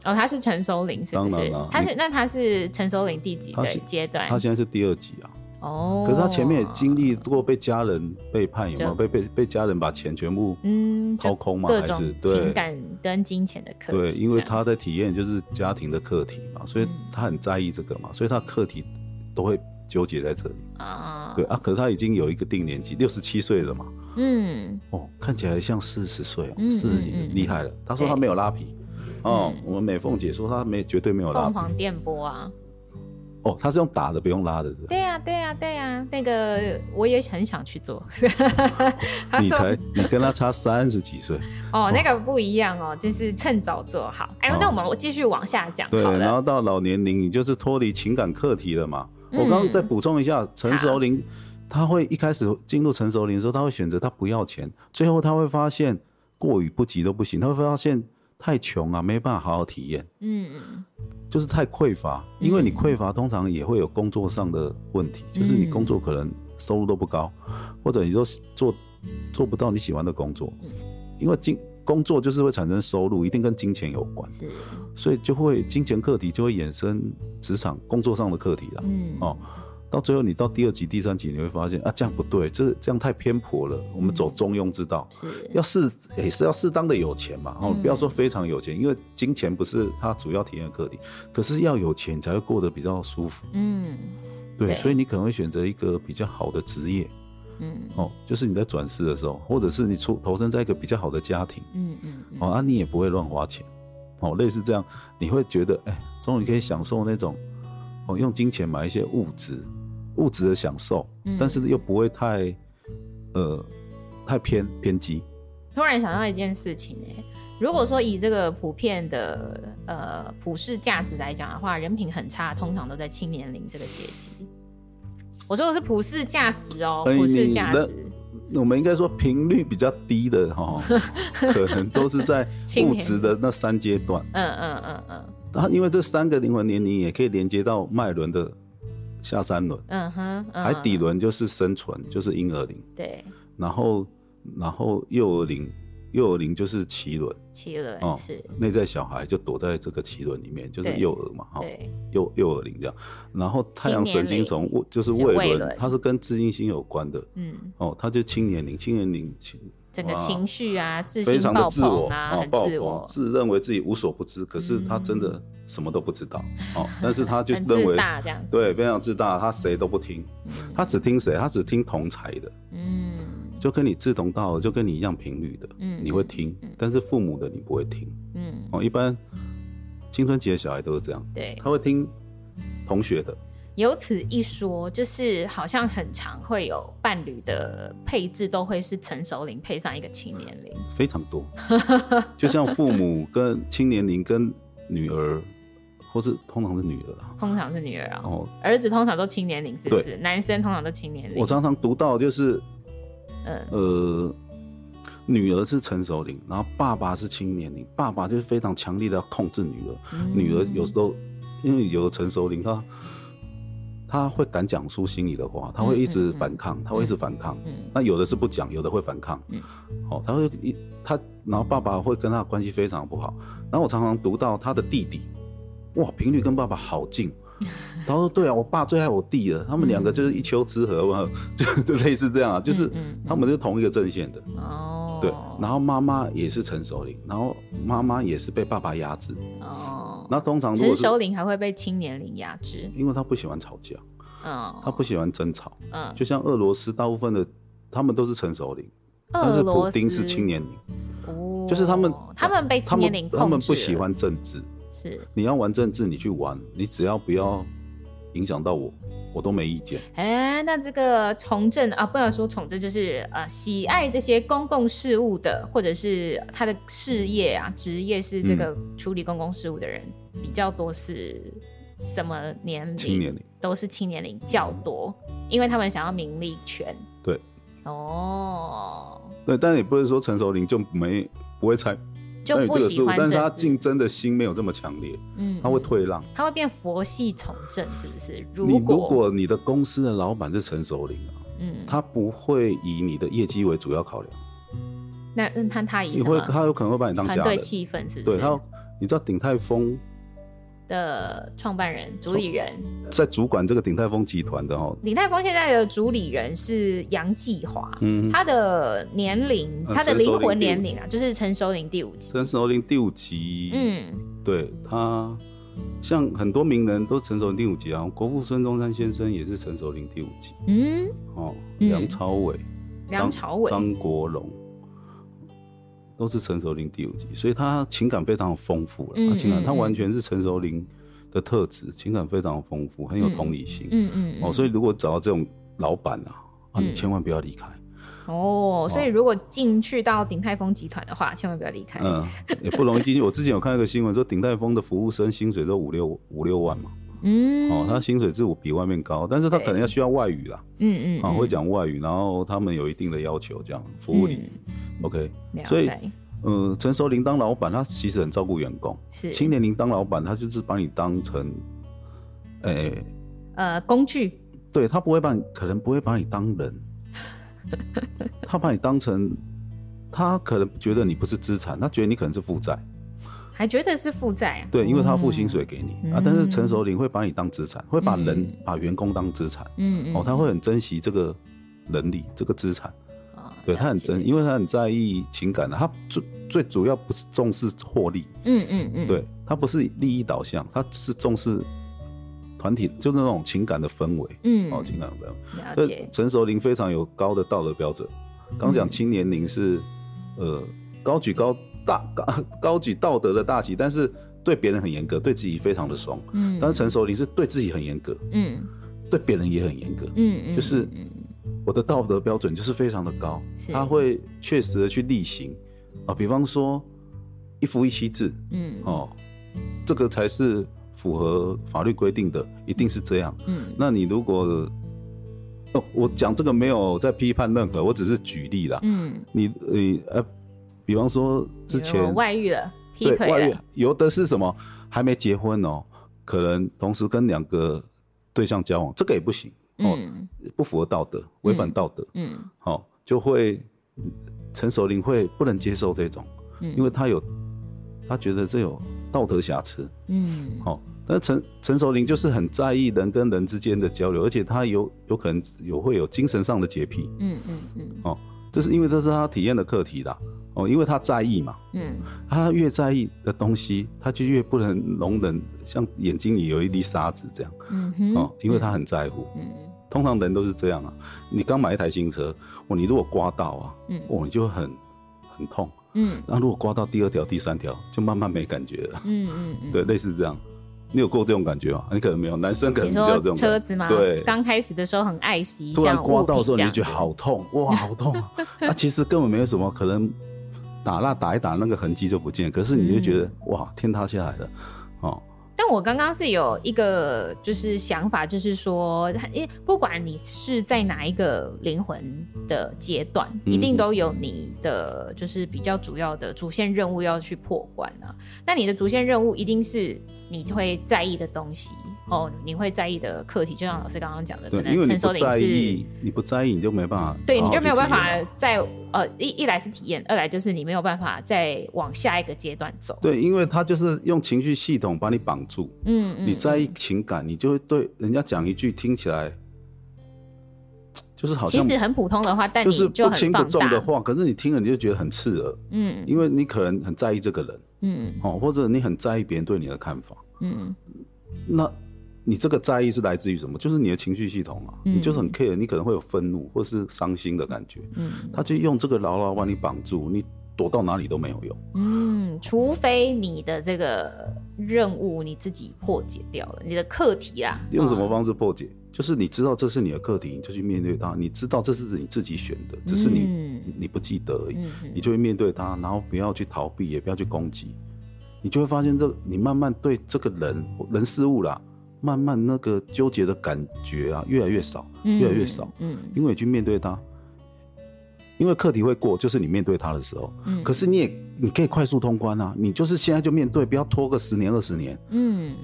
哦，他是陈守领是不是？ 当然了， 他是陈守领第几个阶段？ 他现在是第2级啊。 哦， 可是他前面也经历过被家人背叛，有没有被家人把钱全部抛空吗？ 各种情感跟金钱的课题。 对，因为他在体验就是家庭的课题嘛，所以他很在意这个嘛，所以他课题都会纠结在这里啊。对啊，可是他已经有一个定年纪，67岁了嘛。看起来像40岁哦，40几厉害了。他说他没有拉皮哦，我们美凤姐说他绝对没有拉皮。 凤凰电波啊。 哦，他是用打的，不用拉的是吧？ 对呀，那个我也很想去做。 你跟他差30几岁哦，那个不一样哦，就是趁早做好。那我们继续往下讲好了。 对，然后到老年龄，你就是脱离情感课题了嘛。我刚刚再补充一下，陈守领他会一开始进入陈守领的时候，他会选择他不要钱，最后他会发现过与不及都不行，他会发现太穷啊，没办法好好体验。就是太匮乏，因为你匮乏通常也会有工作上的问题，就是你工作可能收入都不高，或者你都做不到你喜欢的工作，因为工作就是会产生收入，一定跟金钱有关，所以就会金钱课题就会衍生职场工作上的课题啦。到最后你到第2级、第3级，你会发现啊，这样不对，这样太偏颇了。我们走中庸之道，也是要适当的有钱嘛。不要说非常有钱，因为金钱不是他主要体验的课题，可是要有钱才会过得比较舒服。对，所以你可能会选择一个比较好的职业。就是你在转世的时候，或者是你投身在一个比较好的家庭。你也不会乱花钱。类似这样，你会觉得终于可以享受那种用金钱买一些物质的享受，但是又不会太偏激。 突然想到一件事情如果说以这个普遍的普世价值来讲的话，人品很差通常都在青年龄这个阶级。我说的是普世价值哦，普世价值。 我们应该说频率比较低的可能都是在物质的那3阶段。因为这3个灵魂年龄也可以连接到脉轮的下3轮。海底轮就是生存，就是婴儿龄。 对。然后幼儿龄就是脐轮。 脐轮是内在小孩就躲在这个脐轮里面，就是幼儿嘛。对。幼儿龄这样。然后太阳神经丛就是胃轮，它是跟自信心有关的。它就青年龄， 整个情绪啊，自信爆棚啊，很自我， 自认为自己无所不知，可是他真的什么都不知道。但是他就认为自大这样子， 对，非常自大，他谁都不听，他只听谁？他只听同才的，就跟你志同道合，就跟你一样频率的，你会听，但是父母的你不会听。一般青春期的小孩都是这样，对，他会听同学的。 有此一说，就是好像很常会有伴侣的配置都会是成熟龄配上一个青年龄， 非常多。就像父母跟青年龄跟女儿，或是通常是女儿啊， 通常是女儿啊。儿子通常都青年龄，是不是？男生通常都青年龄。 我常常读到就是，女儿是成熟龄，然后爸爸是青年龄，爸爸就是非常强力的要控制女儿，女儿有时候因为有成熟龄，他会敢讲出心里的话，他会一直反抗，他会一直反抗。那有的是不讲，有的会反抗。然后爸爸会跟他的关系非常不好。然后我常常读到他的弟弟，哇，频率跟爸爸好近。他说：“对啊，我爸最爱我弟了，他们2个就是一丘之貉，就类似这样啊，就是他们是同一个阵线的。”对，然后妈妈也是成熟龄，然后妈妈也是被爸爸压制。那通常如果是成熟龄还会被青年龄压制， 因为他不喜欢吵架，他不喜欢争吵。就像俄罗斯大部分的他们都是成熟龄，但是普丁是青年龄。就是他们被青年龄控制了， 他们不喜欢政治。 是， 你要玩政治你去玩，你只要不要影响到我都没意见。 那这个从政啊，不能说从政，就是喜爱这些公共事务的，或者是他的事业啊、职业是这个处理公共事务的人，比较多是什么年龄？ 青年龄， 都是青年龄较多，因为他们想要名利权。 对，对，但也不是说成熟龄就不会参就不喜欢政治， 但是他竞争的心没有这么强烈，他会退让， 他会变佛系从政，是不是？ 如果你的公司的老板是成熟龄啊，他不会以你的业绩为主要考量， 那他以什么？ 他有可能会把你当家人， 团队气氛是不是？ 对， 你知道鼎泰丰的创办人、主理人， 在主管这个鼎泰丰集团的鼎泰丰现在的主理人是杨继华，他的年龄，他的灵魂年龄啊，就是陈熟龄第5集。 陈熟龄第5集，对，他像很多名人都陈熟龄第5集啊，国父孙中山先生也是陈熟龄第5集，梁朝伟、张国荣。都是陈熟龄第5集，所以他情感非常丰富了。他完全是陈熟龄的特质，情感非常丰富，很有同理心。所以如果找到这种老板啊，你千万不要离开。 所以如果进去到鼎泰丰集团的话，千万不要离开。 也不容易进去。我之前有看一个新闻说，鼎泰丰的服务生薪水都5、6万嘛。他薪水是比外面高，但是他可能需要外语啦。会讲外语，然后他们有一定的要求，这样服务礼仪。OK， 所以陈熟龄当老板，他其实很照顾员工。青年龄当老板，他就是把你当成工具。 对，他可能不会把你当人，他把你当成，他可能觉得你不是资产，他觉得你可能是负债。 还觉得是负债啊？ 对，因为他付薪水给你但是陈熟龄会把你当资产，会把员工当资产。他会很珍惜这个人力，这个资产。对，他很因为他很在意情感他最主要不是重视获利。对，他不是利益导向，他是重视团体，就是那种情感的氛围。情感的氛围。了解。陈熟龄非常有高的道德标准。刚讲青年龄是高举道德的大旗，但是对别人很严格，对自己非常的松。但是陈熟龄是对自己很严格，对别人也很严格。就是我的道德标准就是非常的高，他会确实的去例行比方说一夫一妻制，这个才是符合法律规定的，一定是这样。那你如果我讲这个没有在批判任何，我只是举例啦。比方说之前外遇了，劈腿了，外遇有的是什么还没结婚可能同时跟2个对象交往，这个也不行。不符合道德，违反道德。就会陈熟龄会不能接受这种，因为他觉得这有道德瑕疵。但是陈熟龄就是很在意人跟人之间的交流，而且他有可能会有精神上的洁癖。这是因为这是他体验的课题啦。因为他在意嘛。他越在意的东西，他就越不能容忍，像眼睛里有一粒沙子这样。因为他很在乎。通常人都是这样啊。你刚买一台新车，你如果刮到啊，你就会很痛。然后如果刮到第2条、第3条，就慢慢没感觉了。对，类似这样。你有过这种感觉吗？你可能没有，男生可能比较这种感觉。 你说车子吗？对，刚开始的时候很爱惜， 突然刮到的时候，你就觉得好痛，哇，好痛啊！其实根本没有什么，可能打蜡打一打，那个痕迹就不见。可是你就觉得哇，天塌下来了， 但我刚刚是有一个就是想法，就是说，不管你是在哪一个灵魂的阶段，一定都有你的就是比较主要的主线任务要去破关啊。那你的主线任务一定是你会在意的东西你会在意的课题，就像老师刚刚讲的，可能陈熟龄是你不在意，你就没办法， 对，你就没有办法在一来是体验，二来就是你没有办法再往下一个阶段走。 对，因为他就是用情绪系统把你绑住。你在意情感，你就会对人家讲一句听起来就是好像其实很普通的话，但你就是不轻不重的话，可是你听了你就觉得很刺耳。因为你可能很在意这个人，或者你很在意别人对你的看法。那你这个在意是来自于什么？就是你的情绪系统嘛。你就是很 care， 你可能会有愤怒或是伤心的感觉。他就用这个牢牢把你绑住，你躲到哪里都没有用。 除非你的这个任务你自己破解掉了，你的课题啦。 用什么方式破解？就是你知道这是你的课题，你就去面对它。你知道这是你自己选的，只是你不记得而已。你就会面对它，然后不要去逃避，也不要去攻击。你就会发现你慢慢对这个人事物啦，慢慢那个纠结的感觉啊，越来越少，越来越少。因为你去面对它，因为课题会过，就是你面对它的时候。可是你可以快速通关啊，你就是现在就面对，不要拖个10年20年。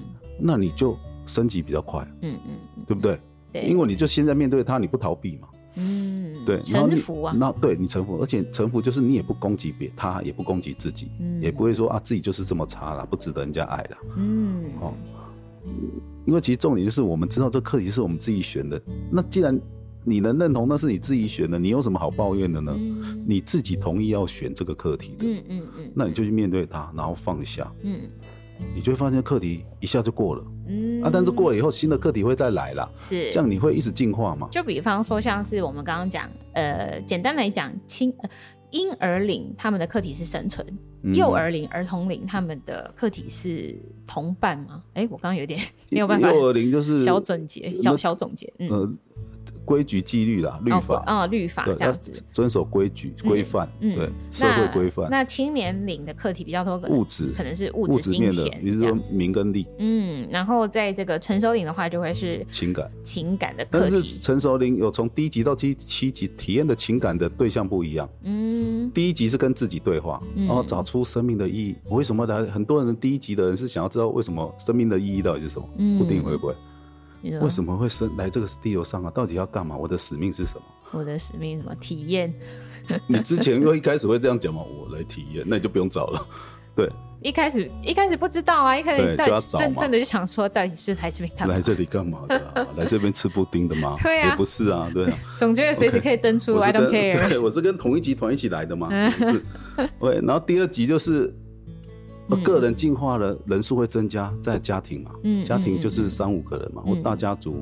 那你就升级比较快。对不对？对，因为你就现在面对它，你不逃避嘛。 对， 臣服啊， 对你臣服，而且臣服就是你也不攻击他，也不攻击自己，也不会说啊自己就是这么差啦，不值得人家爱啦。因为其实重点就是我们知道这课题是我们自己选的，那既然你能认同那是你自己选的，你有什么好抱怨的呢？你自己同意要选这个课题的，那你就去面对它，然后放下，你就会发现课题一下就过了，但是过了以后新的课题会再来啦， 是这样你会一直进化嘛？ 就比方说像是我们刚刚讲，简单来讲，婴儿龄他们的课题是生存，幼儿龄、儿童龄他们的课题是同伴吗？我刚刚有点没有办法， 幼儿龄就是小总结，小总结， 规矩纪律啦，律法律法这样子， 遵守规矩规范，对社会规范。 那青年龄的课题比较多， 物质可能是物质金钱， 比如说名跟利。 然后在这个成熟龄的话，就会是情感的课题。 但是成熟龄有从第1级到第7级体验的情感的对象不一样。第1级是跟自己对话，然后找出生命的意义。我为什么来？很多人第1级的人是想要知道为什么生命的意义到底是什么？不定会不会？为什么会来这个地球上啊？到底要干嘛？我的使命是什么？ 我的使命什么？体验。 你之前因为一开始会这样讲嘛，我来体验，那你就不用找了。对， 一开始不知道啊，一开始到底真的就想说，到底是来这边干嘛？ 来这里干嘛的啊？来这边吃布丁的吗？ 对啊， 也不是啊，对啊。 总觉得随时可以登出 ，I don't care。 对，我是跟同一集团一起来的嘛，是。对，然后第2集就是。个人进化了，人数会增加，在家庭嘛，家庭就是3-5个人嘛，或大家族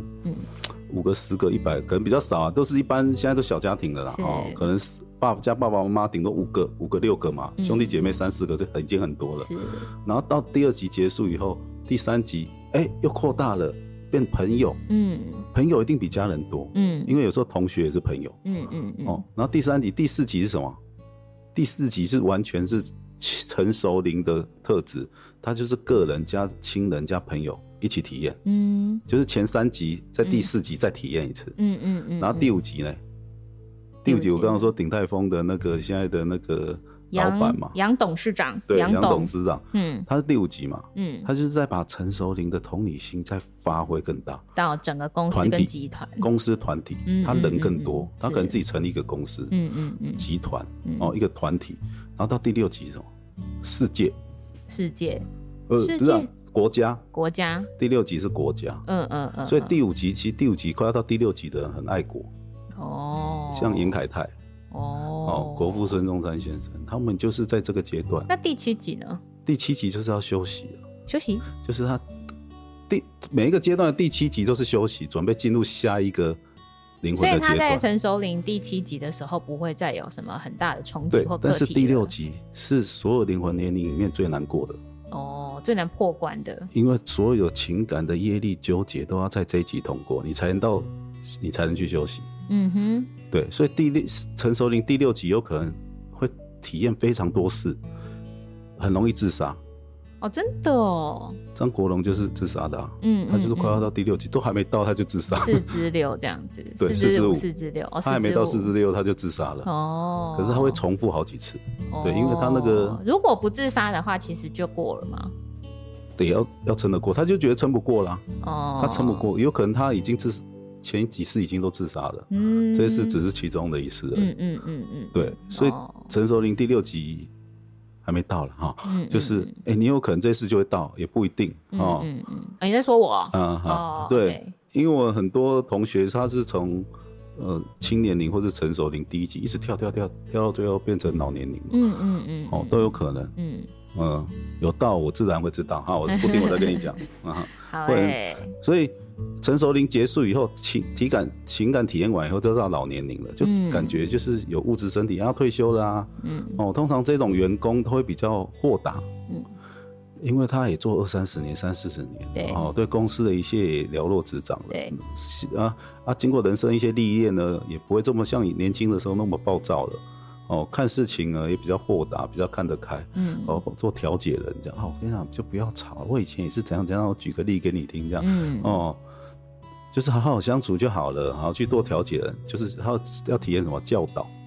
，5个、10个、100个，可能比较少啊，都是一般现在都小家庭了啦，可能爸爸妈妈顶多5个、6个嘛，兄弟姐妹3-4个就已经很多了。然后到第2集结束以后，第3集又扩大了，变朋友，朋友一定比家人多，因为有时候同学也是朋友，然后第3集、第4集是什么？第4集是完全是成熟龄的特质，它就是个人加亲人加朋友一起体验，就是前3集在第4集再体验一次，然后第5集呢？第5集我刚刚说鼎泰丰的那个现在的那个老板嘛， 杨董事长， 对，杨董事长，他是第5集嘛，他就是在把成熟龄的同理心再发挥更大， 到整个公司跟集团， 公司团体，他人更多，他可能自己成立一个公司，集团，一个团体，然后到第6集是什么？世界，不是国家，第6集是国家，所以第5集其实第5集快要到第6集的人很爱国，像严凯泰。国父孙中山先生，他们就是在这个阶段。 那第7集呢？ 第7集就是要休息了。 休息就是他每一个阶段的第7集都是休息，准备进入下一个灵魂的阶段。 所以他在成熟龄第7集的时候，不会再有什么很大的冲击或课题。 但是第6集是所有灵魂年龄里面最难过的。 最难破关的。因为所有情感的业力纠结都要在这一集通过，你才能去休息。对，所以成熟龄第6集有可能会体验非常多事，很容易自杀。 真的哦。 张国荣就是自杀的啊，他就是快要到第6集，都还没到他就自杀了。 4之6这样子， 对 ，4之5、4之6， 他还没到4之6他就自杀了。可是他会重复好几次。对，因为他那个如果不自杀的话，其实就过了嘛。 得要撑得过，他就觉得撑不过啦。他撑不过，有可能他已经前几次已经都自杀了，这一次只是其中的一次而已。对，所以成熟龄第6集还没到了哈，就是你有可能这次就会到，也不一定。 你在说我？ 对，因为我很多同学他是从青年龄或是成熟龄第1集一直跳到最后变成老年龄，都有可能。有到我自然会知道哈，我不定我再跟你讲。 好所以成熟龄结束以后，情感体验完以后，就到老年龄了，就感觉就是有物质身体要退休了啊。通常这种员工都会比较豁达，因为他也做20-30年、30-40年，对公司的一切也了若指掌了。对经过人生一些历练呢，也不会这么像你年轻的时候那么暴躁了。看事情呢也比较豁达，比较看得开。做调解人这样，我跟你讲就不要吵，我以前也是怎样，我举个例给你听这样。就是好好相处就好了，好去做调解人，就是要体验什么教导。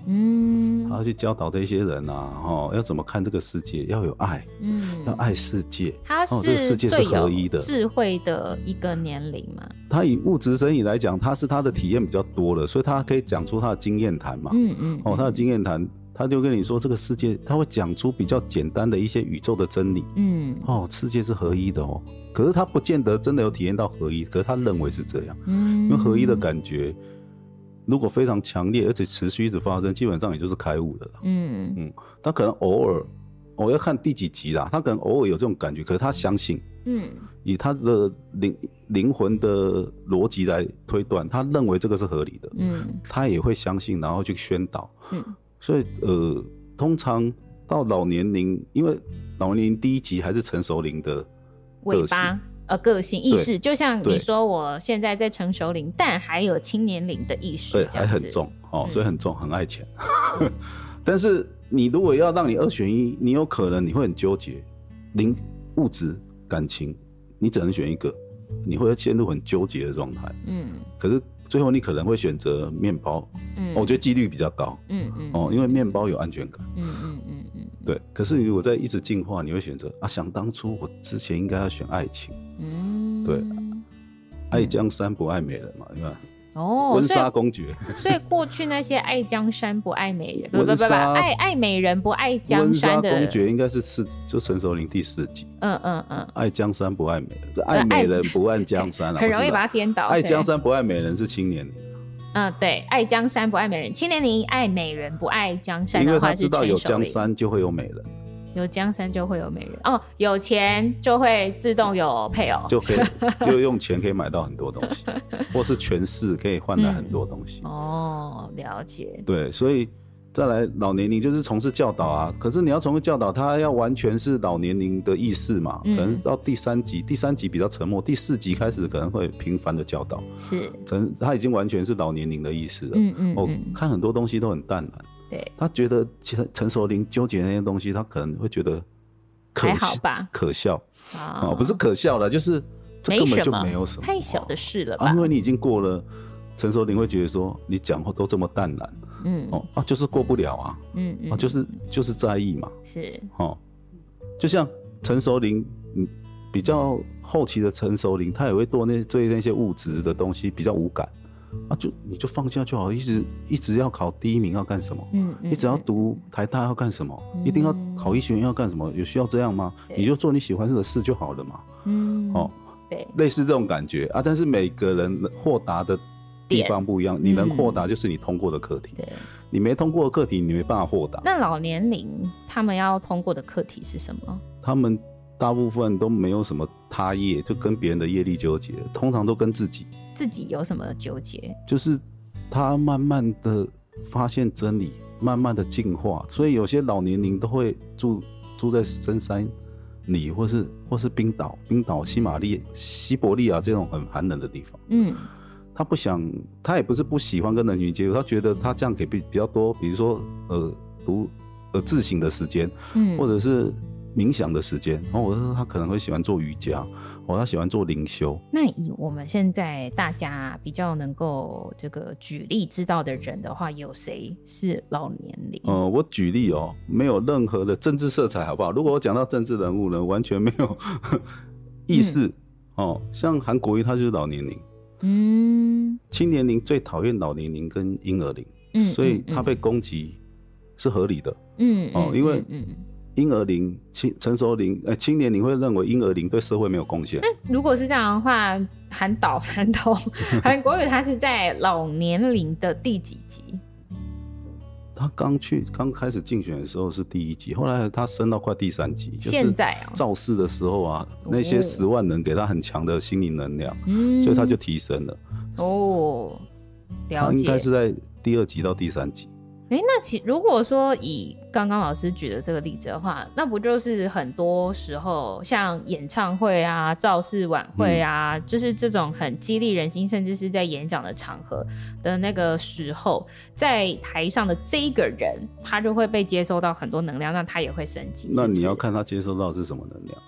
他要去教导这些人啊，要怎么看这个世界，要有爱，要爱世界。 他是这个世界是合一的， 智慧的一个年龄嘛。 他以物质生理来讲，他是他的体验比较多了，所以他可以讲出他的经验谈嘛。他的经验谈，他就跟你说这个世界，他会讲出比较简单的一些宇宙的真理。世界是合一的哦。可是他不见得真的有体验到合一，可是他认为是这样。因为合一的感觉如果非常强烈而且持续一直发生，基本上也就是开悟了啦。他可能偶尔要看第几集啦，他可能偶尔有这种感觉，可是他相信。以他的灵魂的逻辑来推断，他认为这个是合理的。他也会相信，然后去宣导。所以通常到老年龄，因为老年龄第一集还是成熟龄的尾巴。个性意识，就像你说我现在在成熟龄，但还有青年龄的意识， 对，还很重所以很重，很爱钱。但是你如果要让你二选一，你有可能你会很纠结，物质感情你只能选一个，你会陷入很纠结的状态。可是最后你可能会选择面包。我觉得几率比较高。因为面包有安全感。对，可是你如果在一直进化，你会选择想当初我之前应该要选爱情。对，爱江山不爱美人嘛，对吧？温莎公爵。 所以过去那些爱江山不爱美人，不，爱美人不爱江山的温莎公爵应该是就成熟龄第4集。爱江山不爱美人，爱美人不爱江山很容易把它颠倒。 爱江山不爱美人是青年龄。 对，爱江山不爱美人，青年龄爱美人不爱江山的话是成熟龄。因为他知道有江山就会有美人， 有江山就会有美人。有钱就会自动有配偶， 就用钱可以买到很多东西，或是权势可以换来很多东西。 了解。对， 所以再来老年龄就是从事教导啊，可是你要从事教导，他要完全是老年龄的意识嘛。可能到第3集比较沉默，第4集开始可能会频繁的教导。 是， 他已经完全是老年龄的意识了。看很多东西都很淡然。 对， 他觉得成熟龄纠结那些东西，他可能会觉得还好吧， 可笑。不是可笑的，就是这根本就没有什么太小的事了吧。 因为你已经过了成熟龄，会觉得说你讲话都这么淡然。就是过不了啊。就是在意嘛。是。就像成熟龄，比较后期的成熟龄，他也会对那些物质的东西比较无感。你就放下就好，一直要考第1名要干什么？一直要读台大要干什么？一定要考医学院要干什么？有需要这样吗？你就做你喜欢的事就好了嘛。 对， 类似这种感觉啊。但是每个人豁达的地方不一样，你能豁达就是你通过的课题。你没通过的课题，你没办法豁达。 那老年龄他们要通过的课题是什么？ 他们大部分都没有什么他业，就跟别人的业力纠结，通常都跟自己有什么纠结？就是他慢慢的发现真理，慢慢的进化，所以有些老年龄都会住在深山里，或是冰岛、西伯利亚这种很寒冷的地方。他不想，他也不是不喜欢跟人群接触，他觉得他这样给比较多，比如说自省的时间，或者是冥想的时间，或者是他可能会喜欢做瑜伽，他喜欢做灵修。 那以我们现在大家比较能够这个举例知道的人的话，有谁是老年龄？ 我举例没有任何的政治色彩，好不好？如果我讲到政治人物呢，完全没有意识。像韩国瑜他就是老年龄。青年龄最讨厌老年龄跟婴儿龄，所以他被攻击是合理的。因为婴儿龄、成熟龄、青年龄会认为婴儿龄对社会没有贡献。 如果是这样的话，韩国瑜他是在老年龄的第几集？ 他刚开始竞选的时候是第1集，后来他升到快第3集。 现在造势的时候啊，那些10万人给他很强的心灵能量，所以他就提升了。 了解。他应该是在第2集到第3集。 那如果说以刚刚老师举的这个例子的话，那不就是很多时候像演唱会啊、造势晚会啊，就是这种很激励人心，甚至是在演讲的场合的那个时候，在台上的这一个人，他就会被接收到很多能量，那他也会升级。 那你要看他接收到的是什么能量。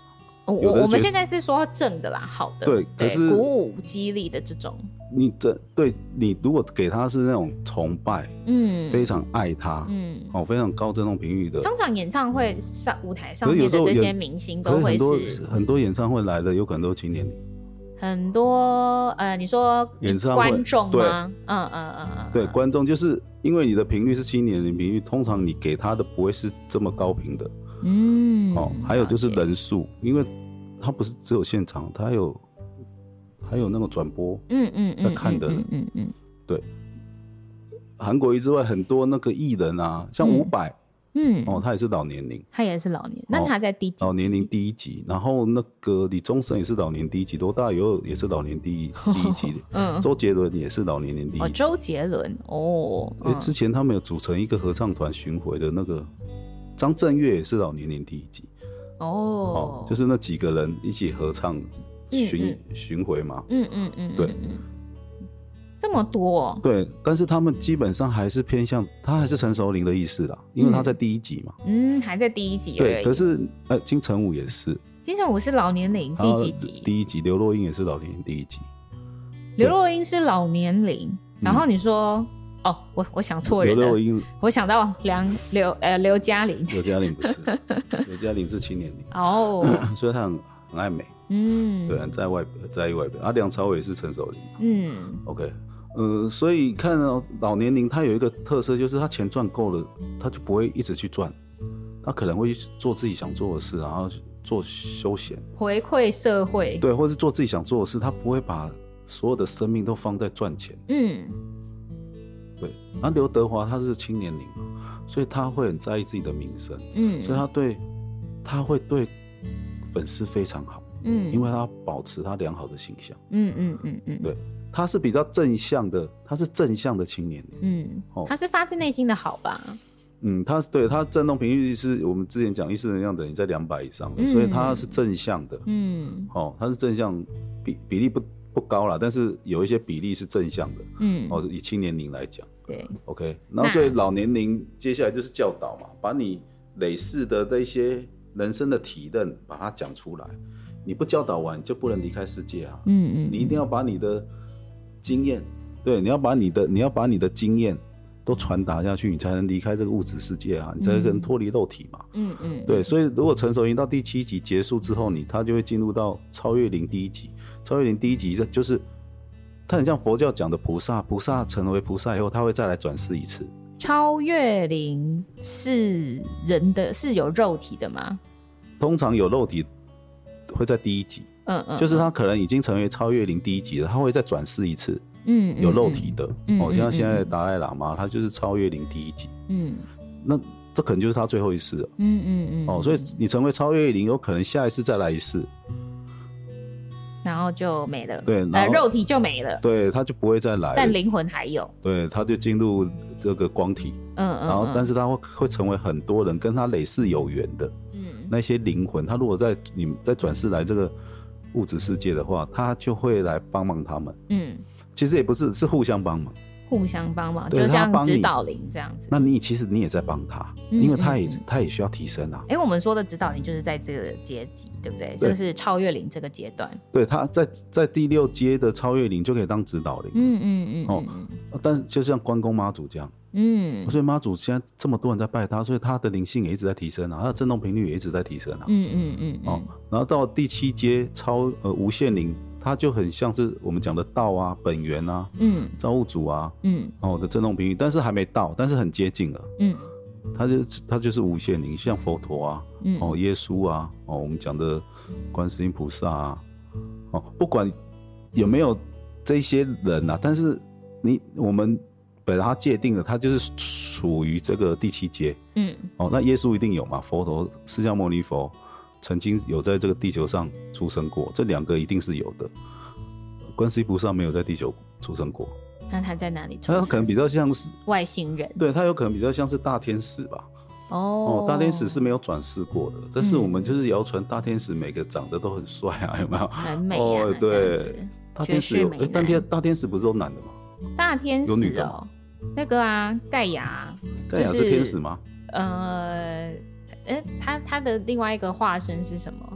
我们现在是说正的啦，好的， 对，可是鼓舞激励的这种， 对你如果给他是那种崇拜，非常爱他，非常高振动频率的。 通常演唱会上舞台上面的这些明星都会是很多演唱会来的有可能都是青年龄。 很多你说演唱会观众吗？ 对，观众就是因为你的频率是青年龄频率，通常你给他的不会是这么高频的。还有就是人数，因为他不是只有现场，他还有那个转播，在看的人，对。韩国瑜之外，很多那个艺人啊，像伍佰。他也是老年龄， 他也是老年，那他在第几集？ 老年龄第1集，然后那个李宗盛也是老年第1集，罗大佑也是老年第一集周杰伦也是老年第1集。 周杰伦之前他们有组成一个合唱团巡回的那个张震岳也是老年第1集就是那几个人一起合唱巡回嘛，对。 这么多对，但是他们基本上还是偏向，他还是成熟龄的意思啦，因为他在第1集嘛， 还在第1集而已。 对，可是金城武也是， 金城武是老年龄第几集？ 第1集，刘若英也是老年龄第1集。 刘若英是老年龄，然后你说我想错人了， 刘若英， 我想到刘嘉玲， 刘嘉玲不是，刘嘉玲是青年龄所以她很爱美，对，在意外表。梁朝伟是成熟龄，OK。所以看老年龄，他有一个特色，就是他钱赚够了，他就不会一直去赚，他可能会去做自己想做的事，然后做休闲， 回馈社会， 对，或是做自己想做的事，他不会把所有的生命都放在赚钱。对。然后刘德华他是青年龄嘛，所以他会很在意自己的名声，所以他会对粉丝非常好，因为他保持他良好的形象，对。他是比较正向的，他是正向的青年龄， 他是发自内心的好吧？ 他振动频率是我们之前讲意识能量等于在200以上的，所以他是正向的，他是正向，比例不高啦，但是有一些比例是正向的，以青年龄来讲， 对 ，OK， 然后所以老年龄接下来就是教导嘛，把你累世的这些人生的体认把它讲出来，你不教导完就不能离开世界啊，你一定要把你的经验，对，你要把你的经验都传达下去，你才能离开这个物质世界啊，你才能脱离肉体嘛。对，所以如果成熟龄到第7集结束之后，他就会进入到超越龄第1集。超越龄第1集就是他很像佛教讲的菩萨成为菩萨以后，他会再来转世一次。 超越龄是人的，是有肉体的吗？ 通常有肉体会在第1集。就是他可能已经成为超越龄第1集了，他会再转世一次，有肉体的，像现在的达赖喇嘛，他就是超越龄第1集，那这可能就是他最后一世了，所以你成为超越龄，有可能下一次再来一次， 然后就没了， 对， 肉体就没了， 对，他就不会再来了， 但灵魂还有， 对，他就进入这个光体，然后但是他会成为很多人跟他累世有缘的，那些灵魂，他如果你再转世来这个物质世界的话，他就会来帮忙他们。其实也不是，是互相帮忙， 就像指导灵这样子。 那其实你也在帮他，因为他也需要提升啊。 我们说的指导灵就是在这个阶级，对不对？这是超越灵这个阶段。 对，他在第6阶的超越灵就可以当指导灵。但是就像关公妈祖这样。所以妈祖现在这么多人在拜他，所以他的灵性也一直在提升啊，他的振动频率也一直在提升啊。然后到第7阶无限灵，它就很像是我们讲的道啊、本源啊、造物主啊，的振动频率，但是还没到，但是很接近了。它就是无限灵，像佛陀啊，耶稣啊，我们讲的观世音菩萨啊，不管有没有这些人啊，但是我们把它界定了，它就是属于这个第7阶。那耶稣一定有嘛？佛陀、释迦牟尼佛曾经有在这个地球上出生过，这2个一定是有的。观世音菩萨没有在地球出生过， 那他在哪里出生？ 他可能比较像是外星人， 对，他有可能比较像是大天使吧。大天使是没有转世过的，但是我们就是谣传大天使每个长得都很帅啊，有没有？ 很美啊， 对，大天使有，大天使不是都男的吗？ 大天使有女的吗？那个啊，盖亚是天使吗？ 他的另外一个化身是什么？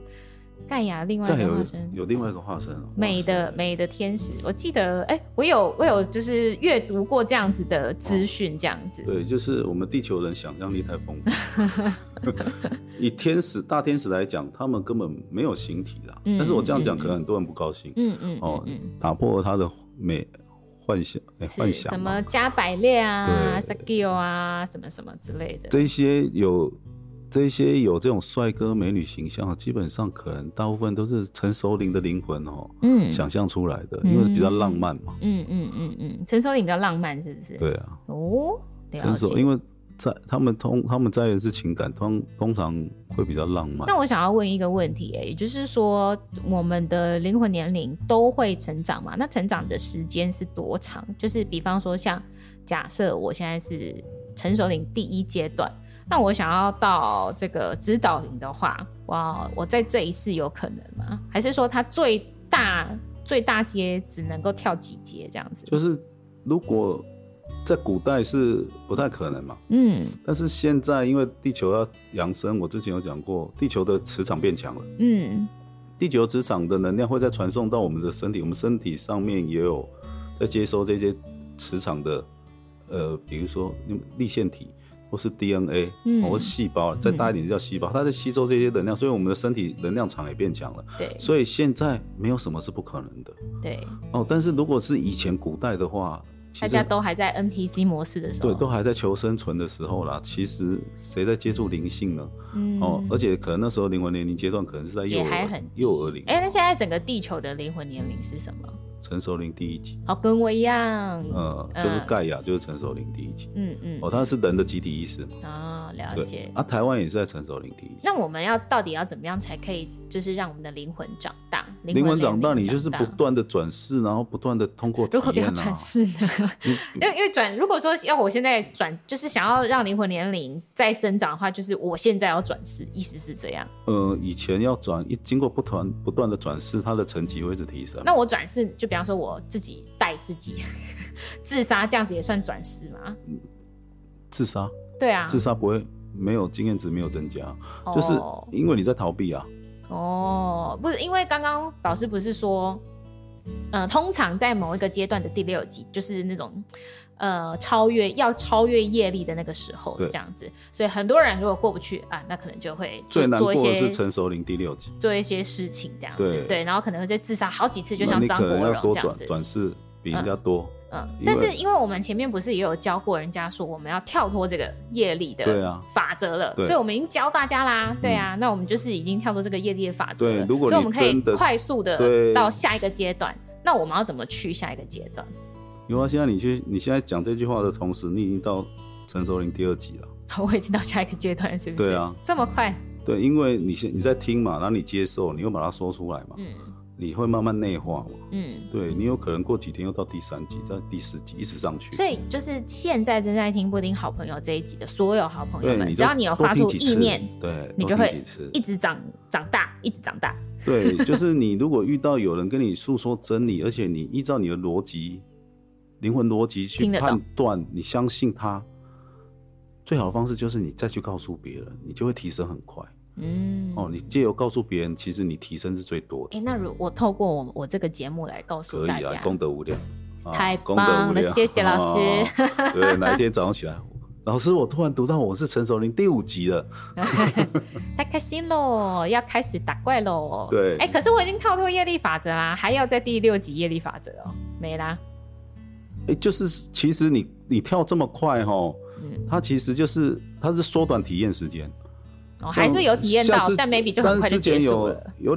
盖亚另外一个化身， 有另外一个化身， 美的天使。我记得，我有就是阅读过这样子的资讯，这样子。 对，就是我们地球人想象力太丰富。以大天使来讲，他们根本没有形体啦。但是我这样讲，可能很多人不高兴。打破了他的幻想什么加百列啊、Sakio 啊，什么什么之类的。这些有这种帅哥美女形象，基本上可能大部分都是成熟龄的灵魂想象出来的，因为比较浪漫嘛。 成熟龄比较浪漫，是不是？ 对啊。 成熟， 因为他们在的是情感，通常会比较浪漫。 那我想要问一个问题，也就是说，我们的灵魂年龄都会成长嘛？那成长的时间是多长？就是比方说，像假设我现在是成熟龄第一阶段。那我想要到这个指导灵的话，我在这一世有可能吗？还是说它最大阶只能够跳几阶这样子？ 就是如果在古代是不太可能嘛，但是现在因为地球要扬升，我之前有讲过，地球的磁场变强了，地球磁场的能量会再传送到我们的身体，我们身体上面也有在接收这些磁场的，比如说粒线体。或是 DNA，或是细胞，再大一点就叫细胞，它在吸收这些能量，所以我们的身体能量场也变强了。 对， 所以现在没有什么是不可能的。 对， 但是如果是以前古代的话， 大家都还在 NPC 模式的时候， 对，都还在求生存的时候啦。其实谁在接触灵性呢？而且可能那时候灵魂年龄阶段可能是在幼儿龄。 那现在整个地球的灵魂年龄是什么？ 成熟龄第一级， 跟我一样， 就是盖亚，就是成熟龄第一级，它是人的集体意识嘛，了解。 台湾也是在成熟龄第一级。 那我们到底要怎么样才可以，就是让我们的灵魂长大？ 灵魂长大，你就是不断的转世，然后不断的通过体验。 如何不要转世呢？因为如果说要我现在转，就是想要让灵魂年龄再增长的话，就是我现在要转世，意思是这样。 以前要经过不断的转世，它的层级会一直提升。 那我转世就比方说我自己带自己自杀，这样子也算转世吗？ 自杀？ 对啊， 自杀不会没有经验值没有增加，就是因为你在逃避啊。 不是，因为刚刚老师不是说，通常在某一个阶段的第6级，就是那种超越业力的那个时候，这样子，所以很多人如果过不去啊，那可能就会最难过的是成熟龄第6级， 做一些事情这样子，对，然后可能会再自杀好几次，就像张国荣这样子， 短视比人家多。 但是因为我们前面不是也有教过人家说我们要跳脱这个业力的法则了，所以我们已经教大家啦，对啊，那我们就是已经跳脱这个业力的法则了，所以我们可以快速的到下一个阶段。那我们要怎么去下一个阶段？ 有啊，现在你现在讲这句话的同时，你已经到成熟龄第2级了。 我已经到下一个阶段，是不是？ 对啊， 这么快？ 对，因为你在听嘛，然后你接受，你又把它说出来嘛，你会慢慢内化嘛，对，你有可能过几天又到第3级，在第4级一直上去。 所以就是现在正在听布丁好朋友这一集的所有好朋友们，只要你有发出意念， 对， 你就会一直长大，一直长大。 对，就是你如果遇到有人跟你诉说真理，而且你依照你的逻辑、灵魂逻辑去判断，你相信他，最好的方式就是你再去告诉别人，你就会提升很快。你借由告诉别人，其实你提升是最多的。 那如我透过我这个节目来告诉大家， 可以啊，功德无量， 太棒了，谢谢老师。 对，哪一天早上起来，老师，我突然读到我是成熟龄第5级了， 太开心喽！要开始打怪喽。 对， 可是我已经跳脱业力法则啦，还要在第6级业力法则没啦。 就是其实你跳这么快它其实就是它是缩短体验时间。 还是有体验到，但 maybe 就很快就结束了。 有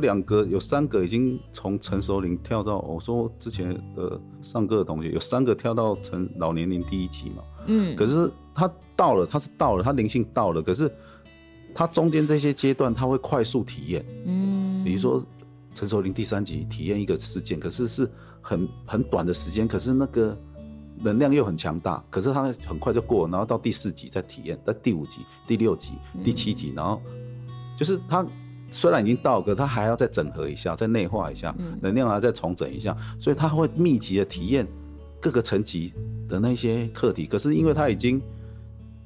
3个已经从成熟龄跳到，我说之前上课的同学有3个跳到老年龄第1级嘛。可是他是到了，他灵性到了，可是他中间这些阶段他会快速体验。比如说成熟龄第3级体验一个事件，可是是很短的时间，可是那个能量又很强大，可是他很快就过了，然后到第4级再体验，在第5级、第6级、第7级，然后就是他虽然已经到，可是他还要再整合一下，再内化一下，能量还要再重整一下，所以他会密集的体验各个层级的那些课题。可是因为他已经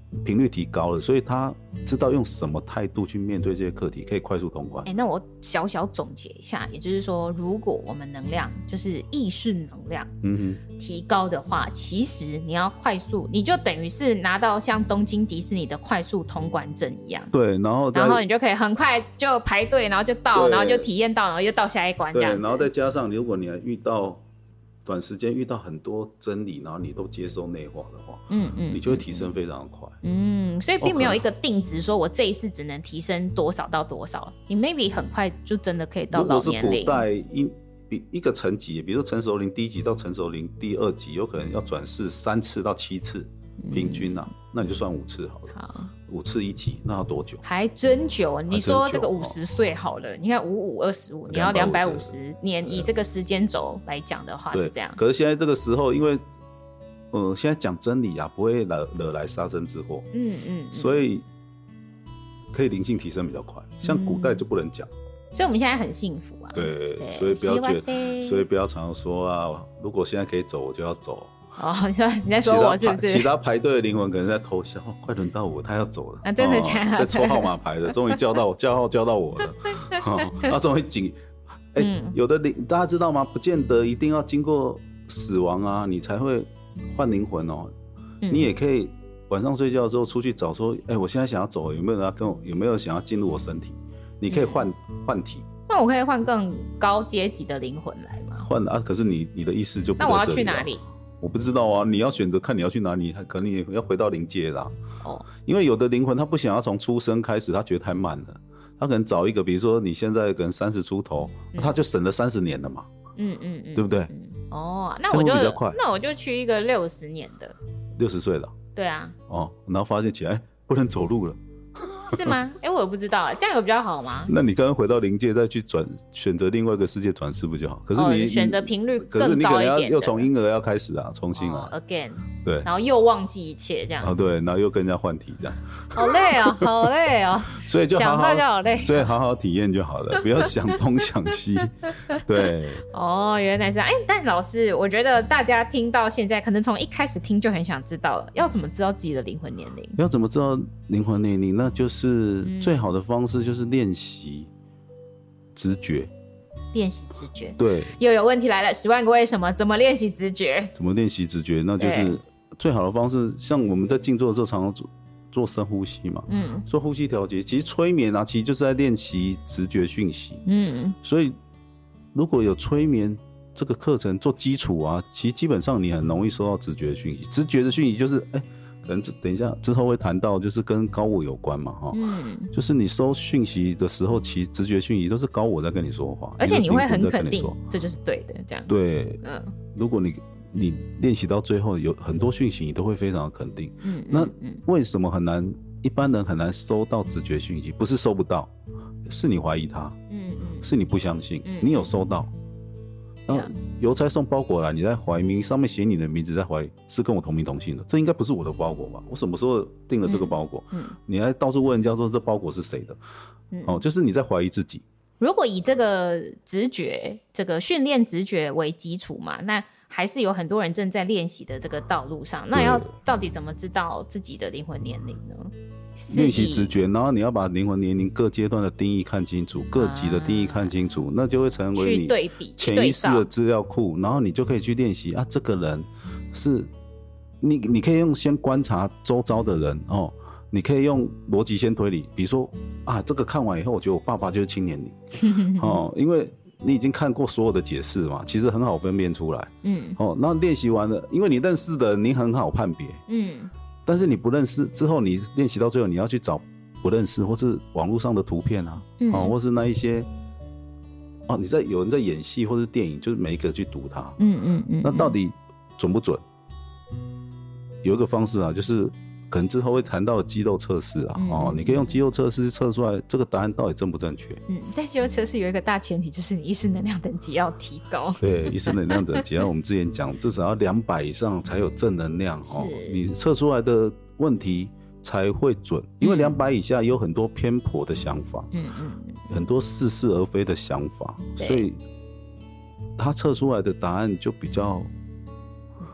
频率提高了，所以他知道用什么态度去面对这些课题，可以快速通关。 那我小小总结一下，也就是说，如果我们能量就是意识能量提高的话，其实你要快速，你就等于是拿到像东京迪士尼的快速通关证一样。 对，然后你就可以很快就排队，然后就到，然后就体验到，然后又到下一关这样子。 对，然后再加上如果你还遇到短时间遇到很多真理，然后你都接受内化的话，你就会提升非常的快。 所以并没有一个定值说我这一次只能提升多少到多少，你 maybe 很快就真的可以到老年龄。 如果是古代一个层级，比如说成熟龄第1级到成熟龄第2级，有可能要转世3次到7次，平均那你就算5次好了。 好 ，5次1级，那要多久？ 还真久。你说这个50岁好了，你看5525，你要250年，以这个时间轴来讲的话是这样。 可是现在这个时候，因为现在讲真理不会惹来杀身之祸，所以可以灵性提升比较快。像古代就不能讲， 所以我们现在很幸福啊。 对，所以不要觉得，所以不要常说如果现在可以走，我就要走。 你在说我是不是？ 其他排队的灵魂可能在偷笑，快轮到我，他要走了。 真的假的？ 在抽号码牌的，终于叫号叫到我了。终于紧。有的大家知道吗？不见得一定要经过死亡你才会换灵魂哦。你也可以晚上睡觉的时候出去找说，我现在想要走，有没有人想要进入我身体？你可以换体。那我可以换更高阶级的灵魂来吗？ 换可是你的意识就不在这里。 那我要去哪里？ 我不知道你要选择看你要去哪里，可能你要回到灵界啦。因为有的灵魂他不想要从出生开始，他觉得太慢了，他可能找一个，比如说你现在可能30出头，他就省了30年了嘛。对不对？ 那我就去一个60年的 ，60岁了。 对啊。 然后发现起来不能走路了。 是吗？我也不知道，这样有比较好吗？ 那你刚刚回到灵界再去选择另外一个世界转世不就好？可是你选择频率更高一点的， 可是你可能要从婴儿要开始重新 again。 对， 然后又忘记一切这样子。 对，然后又跟人家换体这样。 好累好累所以就想到就好累。 所以好好体验就好了，不要想东想西。对。 原来是但老师，我觉得大家听到现在，可能从一开始听就很想知道了，要怎么知道自己的灵魂年龄？ 要怎么知道灵魂年龄？那就是最好的方式就是练习直觉。 练习直觉。 对。 又有问题来了，10万个为什么？怎么练习直觉？ 怎么练习直觉？那就是最好的方式，像我们在静坐的时候常常做深呼吸嘛，做呼吸调节。其实催眠其实就是在练习直觉讯息。所以如果有催眠这个课程做基础其实基本上你很容易收到直觉的讯息。直觉的讯息就是可能等一下之后会谈到，就是跟高我有关嘛，就是你收讯息的时候，其实直觉讯息都是高我在跟你说话， 而且你会很肯定这就是对的，这样子。 对，如果你练习到最后，有很多讯息你都会非常的肯定。那为什么一般人很难收到直觉讯息？不是收不到，是你怀疑它，是你不相信，你有收到。然后邮差送包裹来，你在怀疑，上面写你的名字，在怀疑是跟我同名同姓的，这应该不是我的包裹吧？我什么时候订了这个包裹？你还到处问人家说这包裹是谁的？就是你在怀疑自己。 如果以这个直觉，这个训练直觉为基础嘛，那还是有很多人正在练习的这个道路上。那要到底怎么知道自己的灵魂年龄呢？ 练习直觉，然后你要把灵魂年龄各阶段的定义看清楚，各级的定义看清楚，那就会成为你潜意识的资料库，然后你就可以去练习这个人是你可以用先观察周遭的人你可以用逻辑先推理，比如说这个看完以后，我觉得我爸爸就是青年龄因为你已经看过所有的解释嘛，其实很好分辨出来。那练习完了，因为你认识的人你很好判别。但是你不认识之后，你练习到最后，你要去找不认识或是网络上的图片或是那一些有人在演戏或是电影，就是每一个去读它。那到底准不准？有一个方式就是可能之后会谈到的肌肉测试你可以用肌肉测试测出来这个答案到底正不正确。 但肌肉测试有一个大前提，就是你意识能量等级要提高。 对，意识能量等级我们之前讲至少要200以上才有正能量你测出来的问题才会准，因为200以下有很多偏颇的想法，很多似是而非的想法，所以他测出来的答案就比较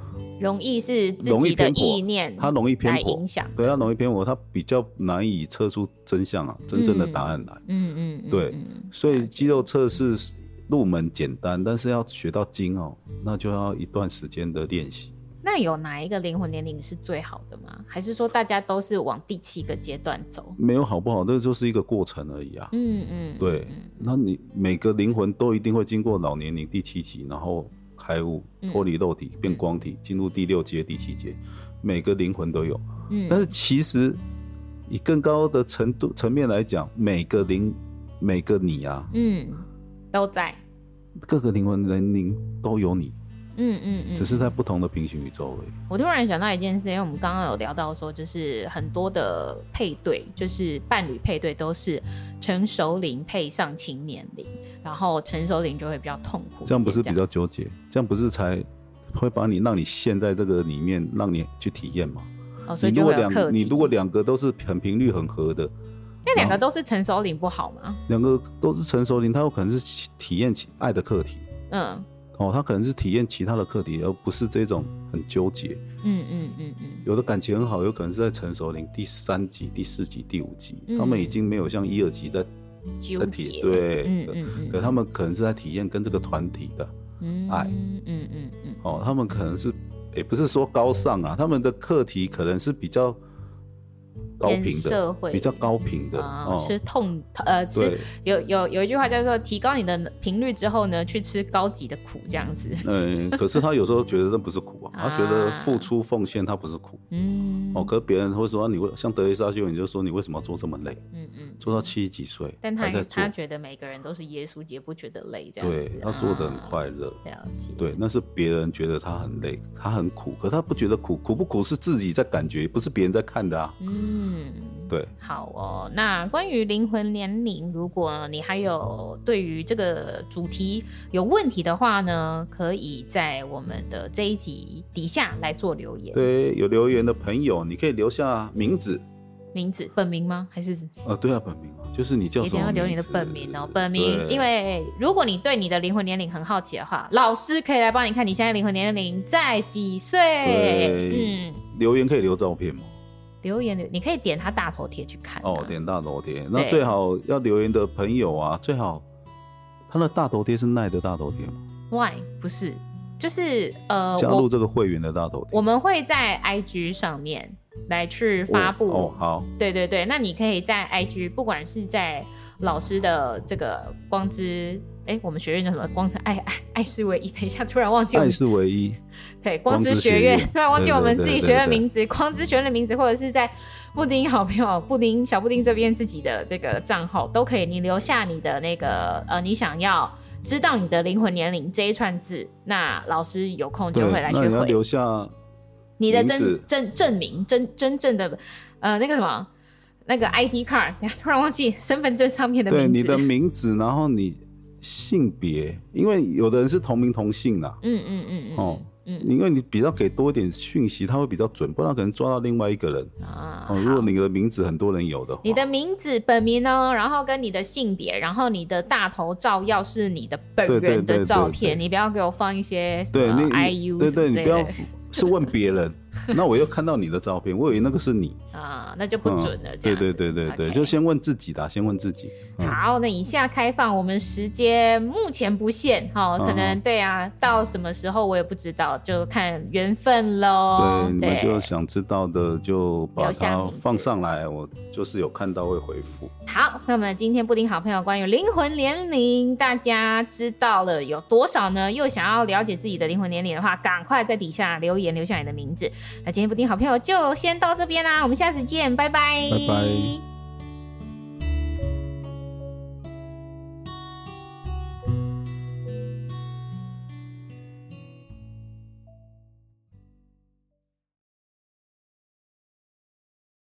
容易是自己的意念， 它容易偏颇， 影响， 对，它容易偏颇，它比较难以测出真相啊，真正的答案来。对，所以肌肉测试入门简单，但是要学到精哦，那就要一段时间的练习。 那有哪一个灵魂年龄是最好的吗？还是说大家都是往第7个阶段走？ 没有好不好，这就是一个过程而已啊。对，那你每个灵魂都一定会经过老年龄第7级，然后开悟，脱离肉体，变光体，进入第6阶、第7阶，每个灵魂都有。但是其实以更高的层面来讲，每个你啊， 都在各个灵魂年龄都有你。只是在不同的平行宇宙而已。 我突然想到一件事，因为我们刚刚有聊到说，就是很多的配对，就是伴侣配对都是成熟龄配上青年龄，然后成熟龄就会比较痛苦。 这样不是比较纠结？这样不是才会让你陷在这个里面，让你去体验吗？ 所以就会有课题。 你如果两个都是很频率很合的， 那两个都是成熟龄不好吗？ 两个都是成熟龄，他有可能是体验爱的课题。他可能是体验其他的课题，而不是这种很纠结。有的感情很好，有可能是在成熟龄第3级、第4级、第5级，他们已经没有像1、2级在体对，可他们可能是在体验跟这个团体的爱。他们可能是也不是说高尚啊，他们的课题可能是比较高频的，比较高频的。吃有一句话叫做提高你的频率之后呢，去吃高级的苦这样子。可是他有时候觉得这不是苦啊，他觉得付出奉献他不是苦。可是别人会说像德蕾莎修女，你就说你为什么要做这么累？做到70几岁， 但他觉得每个人都是耶稣，也不觉得累这样子。 对，他做得很快乐。 了解。 对，那是别人觉得他很累，他很苦，可他不觉得苦，苦不苦是自己在感觉，不是别人在看的啊。对， 好哦。那关于灵魂年龄，如果你还有对于这个主题有问题的话呢，可以在我们的这一集底下来做留言。 对，有留言的朋友，你可以留下名字， 本名吗？还是对啊，本名啊，就是你叫什么名字，一定要留你的本名哦，本名。因为如果你对你的灵魂年龄很好奇的话，老师可以来帮你看你现在灵魂年龄在几岁。 留言可以留照片吗？ 留言你可以点他大头贴去看。 点大头贴。那最好要留言的朋友啊，最好他的大头贴是奈的大头贴吗？ Why 不是，就是加入这个会员的大头贴。 我们会在 IG 上面来去发布。 好。 对，那你可以在 IG， 不管是在老师的这个光之。我们学院叫什么？光之爱是唯一。等一下，突然忘记爱是唯一。 对，光之学院，突然忘记我们自己学院名字，光之学院的名字，或者是在布丁好朋友小布丁这边自己的这个账号都可以。你留下你的那个你想要知道你的灵魂年龄这一串字，那老师有空就会来去回。 那你要留下你的证明，真正的那个什么那个 ID card， 突然忘记身份证上面的名字。 对，你的名字，然后你性别，因为有的人是同名同姓啦。因为你比较给多一点讯息，他会比较准，不然可能抓到另外一个人。如果你的名字很多人有的话， 你的名字本名哦，然后跟你的性别，然后你的大头照要是你的本人的照片，你不要给我放一些什么 IU 什么之类的。 你不要是问别人。那我又看到你的照片，我以为那个是你那就不准了。这样子对， okay. 就先问自己的，先问自己。 好，那以下开放，我们时间目前不限，可能对啊，到什么时候我也不知道，就看缘分咯。 对，你们就想知道的就把它放上来，我就是有看到会回复。 好，那么今天布丁好朋友关于灵魂年龄，大家知道了有多少呢？又想要了解自己的灵魂年龄的话，赶快在底下留言留下你的名字。那今天布丁好朋友就先到这边啦，我们下次见，拜拜。 拜拜。